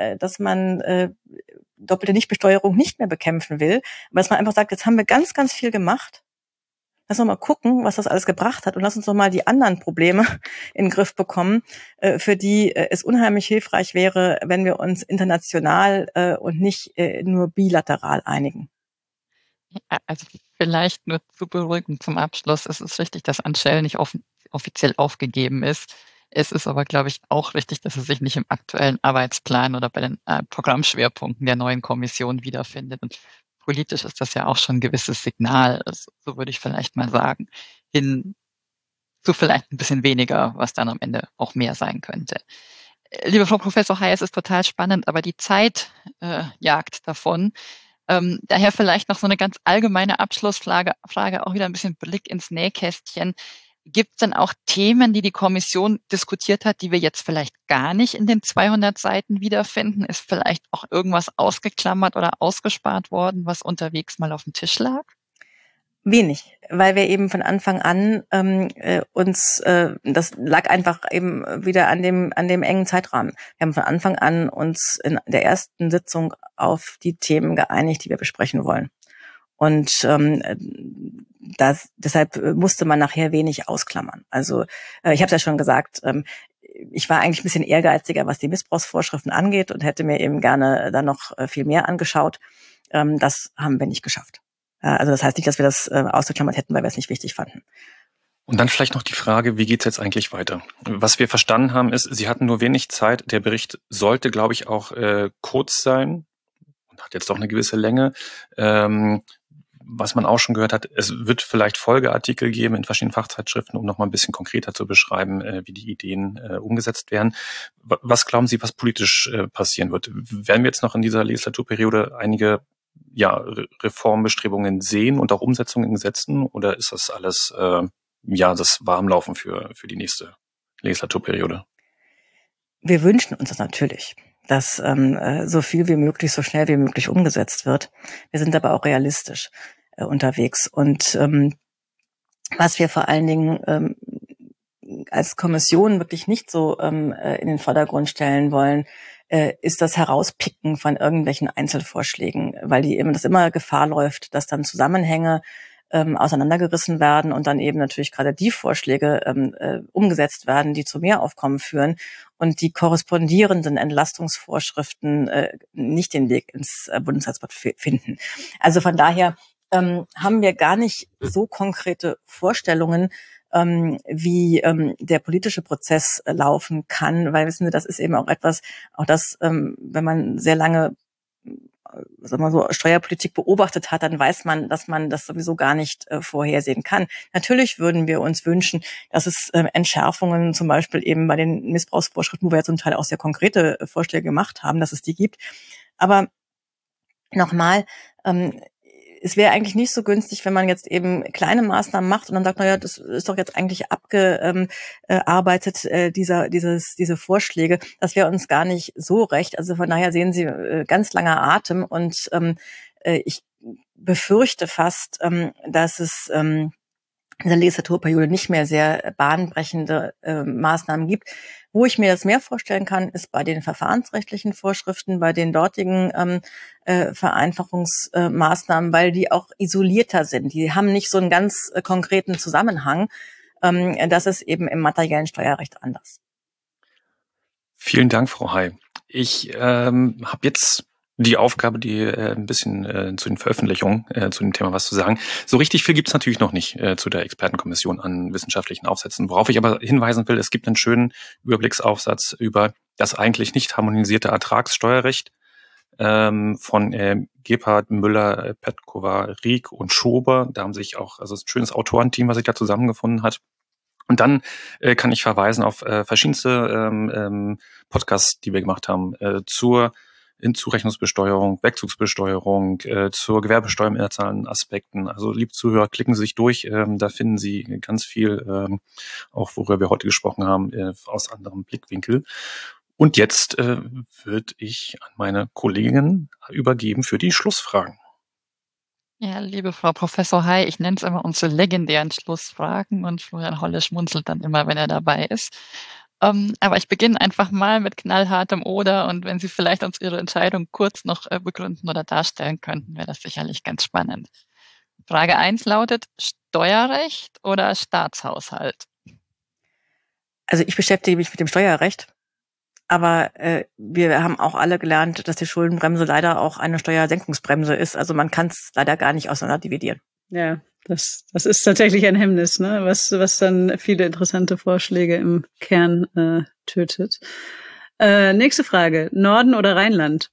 doppelte Nichtbesteuerung nicht mehr bekämpfen will, aber dass man einfach sagt, jetzt haben wir ganz, ganz viel gemacht. Lass uns mal gucken, was das alles gebracht hat und lass uns noch mal die anderen Probleme in den Griff bekommen, für die es unheimlich hilfreich wäre, wenn wir uns international und nicht nur bilateral einigen. Ja, also vielleicht nur zu beruhigen zum Abschluss. Es ist richtig, dass an Shell nicht offiziell aufgegeben ist. Es ist aber, glaube ich, auch richtig, dass es sich nicht im aktuellen Arbeitsplan oder bei den Programmschwerpunkten der neuen Kommission wiederfindet. Und politisch ist das ja auch schon ein gewisses Signal, so würde ich vielleicht mal sagen, hin zu vielleicht ein bisschen weniger, was dann am Ende auch mehr sein könnte. Liebe Frau Professor Hay, es ist total spannend, aber die Zeit jagt davon. Daher vielleicht noch so eine ganz allgemeine Abschlussfrage, auch wieder ein bisschen Blick ins Nähkästchen. Gibt es denn auch Themen, die die Kommission diskutiert hat, die wir jetzt vielleicht gar nicht in den 200 Seiten wiederfinden? Ist vielleicht auch irgendwas ausgeklammert oder ausgespart worden, was unterwegs mal auf dem Tisch lag? Wenig, weil wir eben von Anfang an das lag einfach eben wieder an dem engen Zeitrahmen. Wir haben von Anfang an uns in der ersten Sitzung auf die Themen geeinigt, die wir besprechen wollen. Und deshalb musste man nachher wenig ausklammern. Also ich habe es ja schon gesagt, ich war eigentlich ein bisschen ehrgeiziger, was die Missbrauchsvorschriften angeht und hätte mir eben gerne da noch viel mehr angeschaut. Das haben wir nicht geschafft. Also das heißt nicht, dass wir das ausgeklammert hätten, weil wir es nicht wichtig fanden. Und dann vielleicht noch die Frage, wie geht's jetzt eigentlich weiter? Was wir verstanden haben, ist, Sie hatten nur wenig Zeit. Der Bericht sollte, glaube ich, auch kurz sein und hat jetzt doch eine gewisse Länge. Was man auch schon gehört hat, es wird vielleicht Folgeartikel geben in verschiedenen Fachzeitschriften, um noch mal ein bisschen konkreter zu beschreiben, wie die Ideen umgesetzt werden. Was glauben Sie, was politisch passieren wird? Werden wir jetzt noch in dieser Legislaturperiode einige Reformbestrebungen sehen und auch Umsetzungen in Gesetzen, oder ist das alles das Warmlaufen für die nächste Legislaturperiode? Wir wünschen uns das natürlich, dass so viel wie möglich, so schnell wie möglich umgesetzt wird. Wir sind aber auch realistisch unterwegs. Und was wir vor allen Dingen als Kommission wirklich nicht so in den Vordergrund stellen wollen, ist das Herauspicken von irgendwelchen Einzelvorschlägen, weil das immer Gefahr läuft, dass dann Zusammenhänge auseinandergerissen werden und dann eben natürlich gerade die Vorschläge umgesetzt werden, die zu Mehraufkommen führen und die korrespondierenden Entlastungsvorschriften nicht den Weg ins Bundeshausblatt finden. Also von daher haben wir gar nicht so konkrete Vorstellungen, wie der politische Prozess laufen kann, weil wissen Sie, das ist eben auch etwas, wenn man sehr lange Steuerpolitik beobachtet hat, dann weiß man, dass man das sowieso gar nicht vorhersehen kann. Natürlich würden wir uns wünschen, dass es Entschärfungen zum Beispiel eben bei den Missbrauchsvorschriften, wo wir ja zum Teil auch sehr konkrete Vorschläge gemacht haben, dass es die gibt. Aber nochmal, es wäre eigentlich nicht so günstig, wenn man jetzt eben kleine Maßnahmen macht und dann sagt, das ist doch jetzt eigentlich abgearbeitet, diese Vorschläge. Das wäre uns gar nicht so recht. Also von daher sehen Sie ganz langer Atem und ich befürchte fast, dass es in der Legislaturperiode nicht mehr sehr bahnbrechende Maßnahmen gibt. Wo ich mir das mehr vorstellen kann, ist bei den verfahrensrechtlichen Vorschriften, bei den dortigen Vereinfachungsmaßnahmen, weil die auch isolierter sind. Die haben nicht so einen ganz konkreten Zusammenhang. Das ist eben im materiellen Steuerrecht anders. Vielen Dank, Frau Hay. Ich habe jetzt die Aufgabe, ein bisschen zu den Veröffentlichungen, zu dem Thema was zu sagen. So richtig viel gibt's natürlich noch nicht zu der Expertenkommission an wissenschaftlichen Aufsätzen. Worauf ich aber hinweisen will, es gibt einen schönen Überblicksaufsatz über das eigentlich nicht harmonisierte Ertragssteuerrecht von Gebhardt, Müller, Petkova, Rieck und Schober. Da haben sich auch, also ein schönes Autorenteam, was sich da zusammengefunden hat. Und dann kann ich verweisen auf verschiedenste Podcasts, die wir gemacht haben zur in Zurechnungsbesteuerung, Wegzugsbesteuerung, zur Gewerbesteuer im internationalen Aspekten. Also liebe Zuhörer, klicken Sie sich durch, da finden Sie ganz viel, auch worüber wir heute gesprochen haben, aus anderem Blickwinkel. Und jetzt würde ich an meine Kollegin übergeben für die Schlussfragen. Ja, liebe Frau Professor Hay, ich nenne es immer unsere legendären Schlussfragen und Florian Holle schmunzelt dann immer, wenn er dabei ist. Aber ich beginne einfach mal mit knallhartem Oder und wenn Sie vielleicht uns Ihre Entscheidung kurz noch begründen oder darstellen könnten, wäre das sicherlich ganz spannend. Frage 1 lautet Steuerrecht oder Staatshaushalt? Also ich beschäftige mich mit dem Steuerrecht, aber wir haben auch alle gelernt, dass die Schuldenbremse leider auch eine Steuersenkungsbremse ist. Also man kann es leider gar nicht auseinander dividieren. Ja, das ist tatsächlich ein Hemmnis, ne? Was dann viele interessante Vorschläge im Kern tötet. Nächste Frage. Norden oder Rheinland?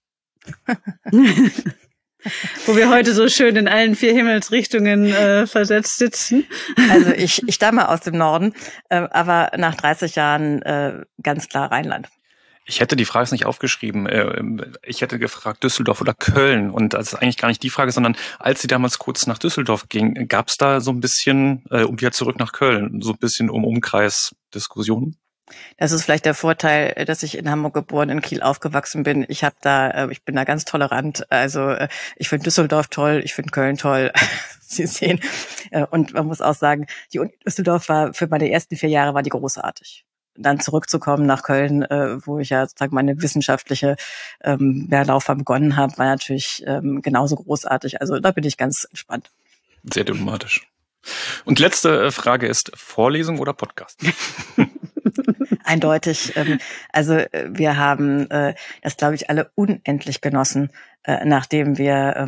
Wo wir heute so schön in allen 4 Himmelsrichtungen versetzt sitzen. Also ich stamme aus dem Norden, aber nach 30 Jahren ganz klar Rheinland. Ich hätte die Frage nicht aufgeschrieben. Ich hätte gefragt Düsseldorf oder Köln. Und das ist eigentlich gar nicht die Frage, sondern als sie damals kurz nach Düsseldorf ging, gab es da so ein bisschen, und wieder zurück nach Köln, so ein bisschen Umkreisdiskussionen? Das ist vielleicht der Vorteil, dass ich in Hamburg geboren, in Kiel aufgewachsen bin. Ich bin da ganz tolerant. Also ich finde Düsseldorf toll, ich finde Köln toll. Sie sehen. Und man muss auch sagen, die Uni Düsseldorf war für meine ersten 4 Jahre war die großartig. Dann zurückzukommen nach Köln, wo ich ja sozusagen meine wissenschaftliche Laufbahn begonnen habe, war natürlich genauso großartig. Also da bin ich ganz entspannt. Sehr diplomatisch. Und letzte Frage ist Vorlesung oder Podcast? Eindeutig. Also wir haben das, glaube ich, alle unendlich genossen, nachdem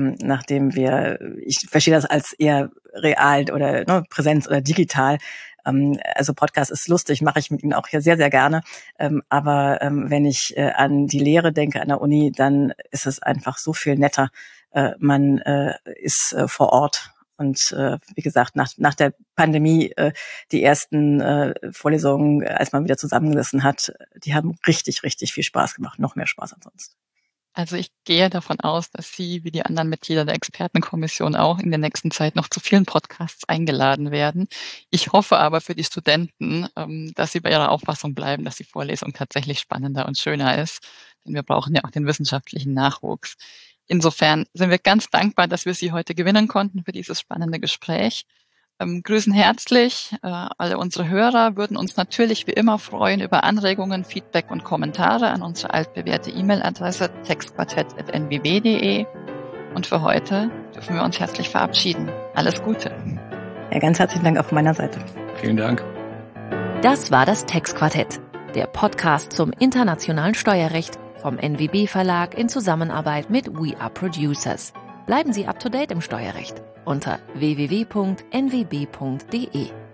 wir, ich verstehe das als eher real oder Präsenz oder digital. Also Podcast ist lustig, mache ich mit Ihnen auch hier sehr, sehr gerne. Aber wenn ich an die Lehre denke an der Uni, dann ist es einfach so viel netter. Man ist vor Ort. Und wie gesagt, nach der Pandemie, die ersten Vorlesungen, als man wieder zusammengesessen hat, die haben richtig, richtig viel Spaß gemacht. Noch mehr Spaß ansonsten. Also ich gehe davon aus, dass Sie, wie die anderen Mitglieder der Expertenkommission auch, in der nächsten Zeit noch zu vielen Podcasts eingeladen werden. Ich hoffe aber für die Studenten, dass sie bei ihrer Auffassung bleiben, dass die Vorlesung tatsächlich spannender und schöner ist. Denn wir brauchen ja auch den wissenschaftlichen Nachwuchs. Insofern sind wir ganz dankbar, dass wir Sie heute gewinnen konnten für dieses spannende Gespräch. Grüßen herzlich alle unsere Hörer, würden uns natürlich wie immer freuen über Anregungen, Feedback und Kommentare an unsere altbewährte E-Mail-Adresse textquartett@nwb.de. Und für heute dürfen wir uns herzlich verabschieden. Alles Gute. Ja, ganz herzlichen Dank auch von meiner Seite. Vielen Dank. Das war das Textquartett, der Podcast zum internationalen Steuerrecht vom NWB Verlag in Zusammenarbeit mit We Are Producers. Bleiben Sie up to date im Steuerrecht unter www.nwb.de.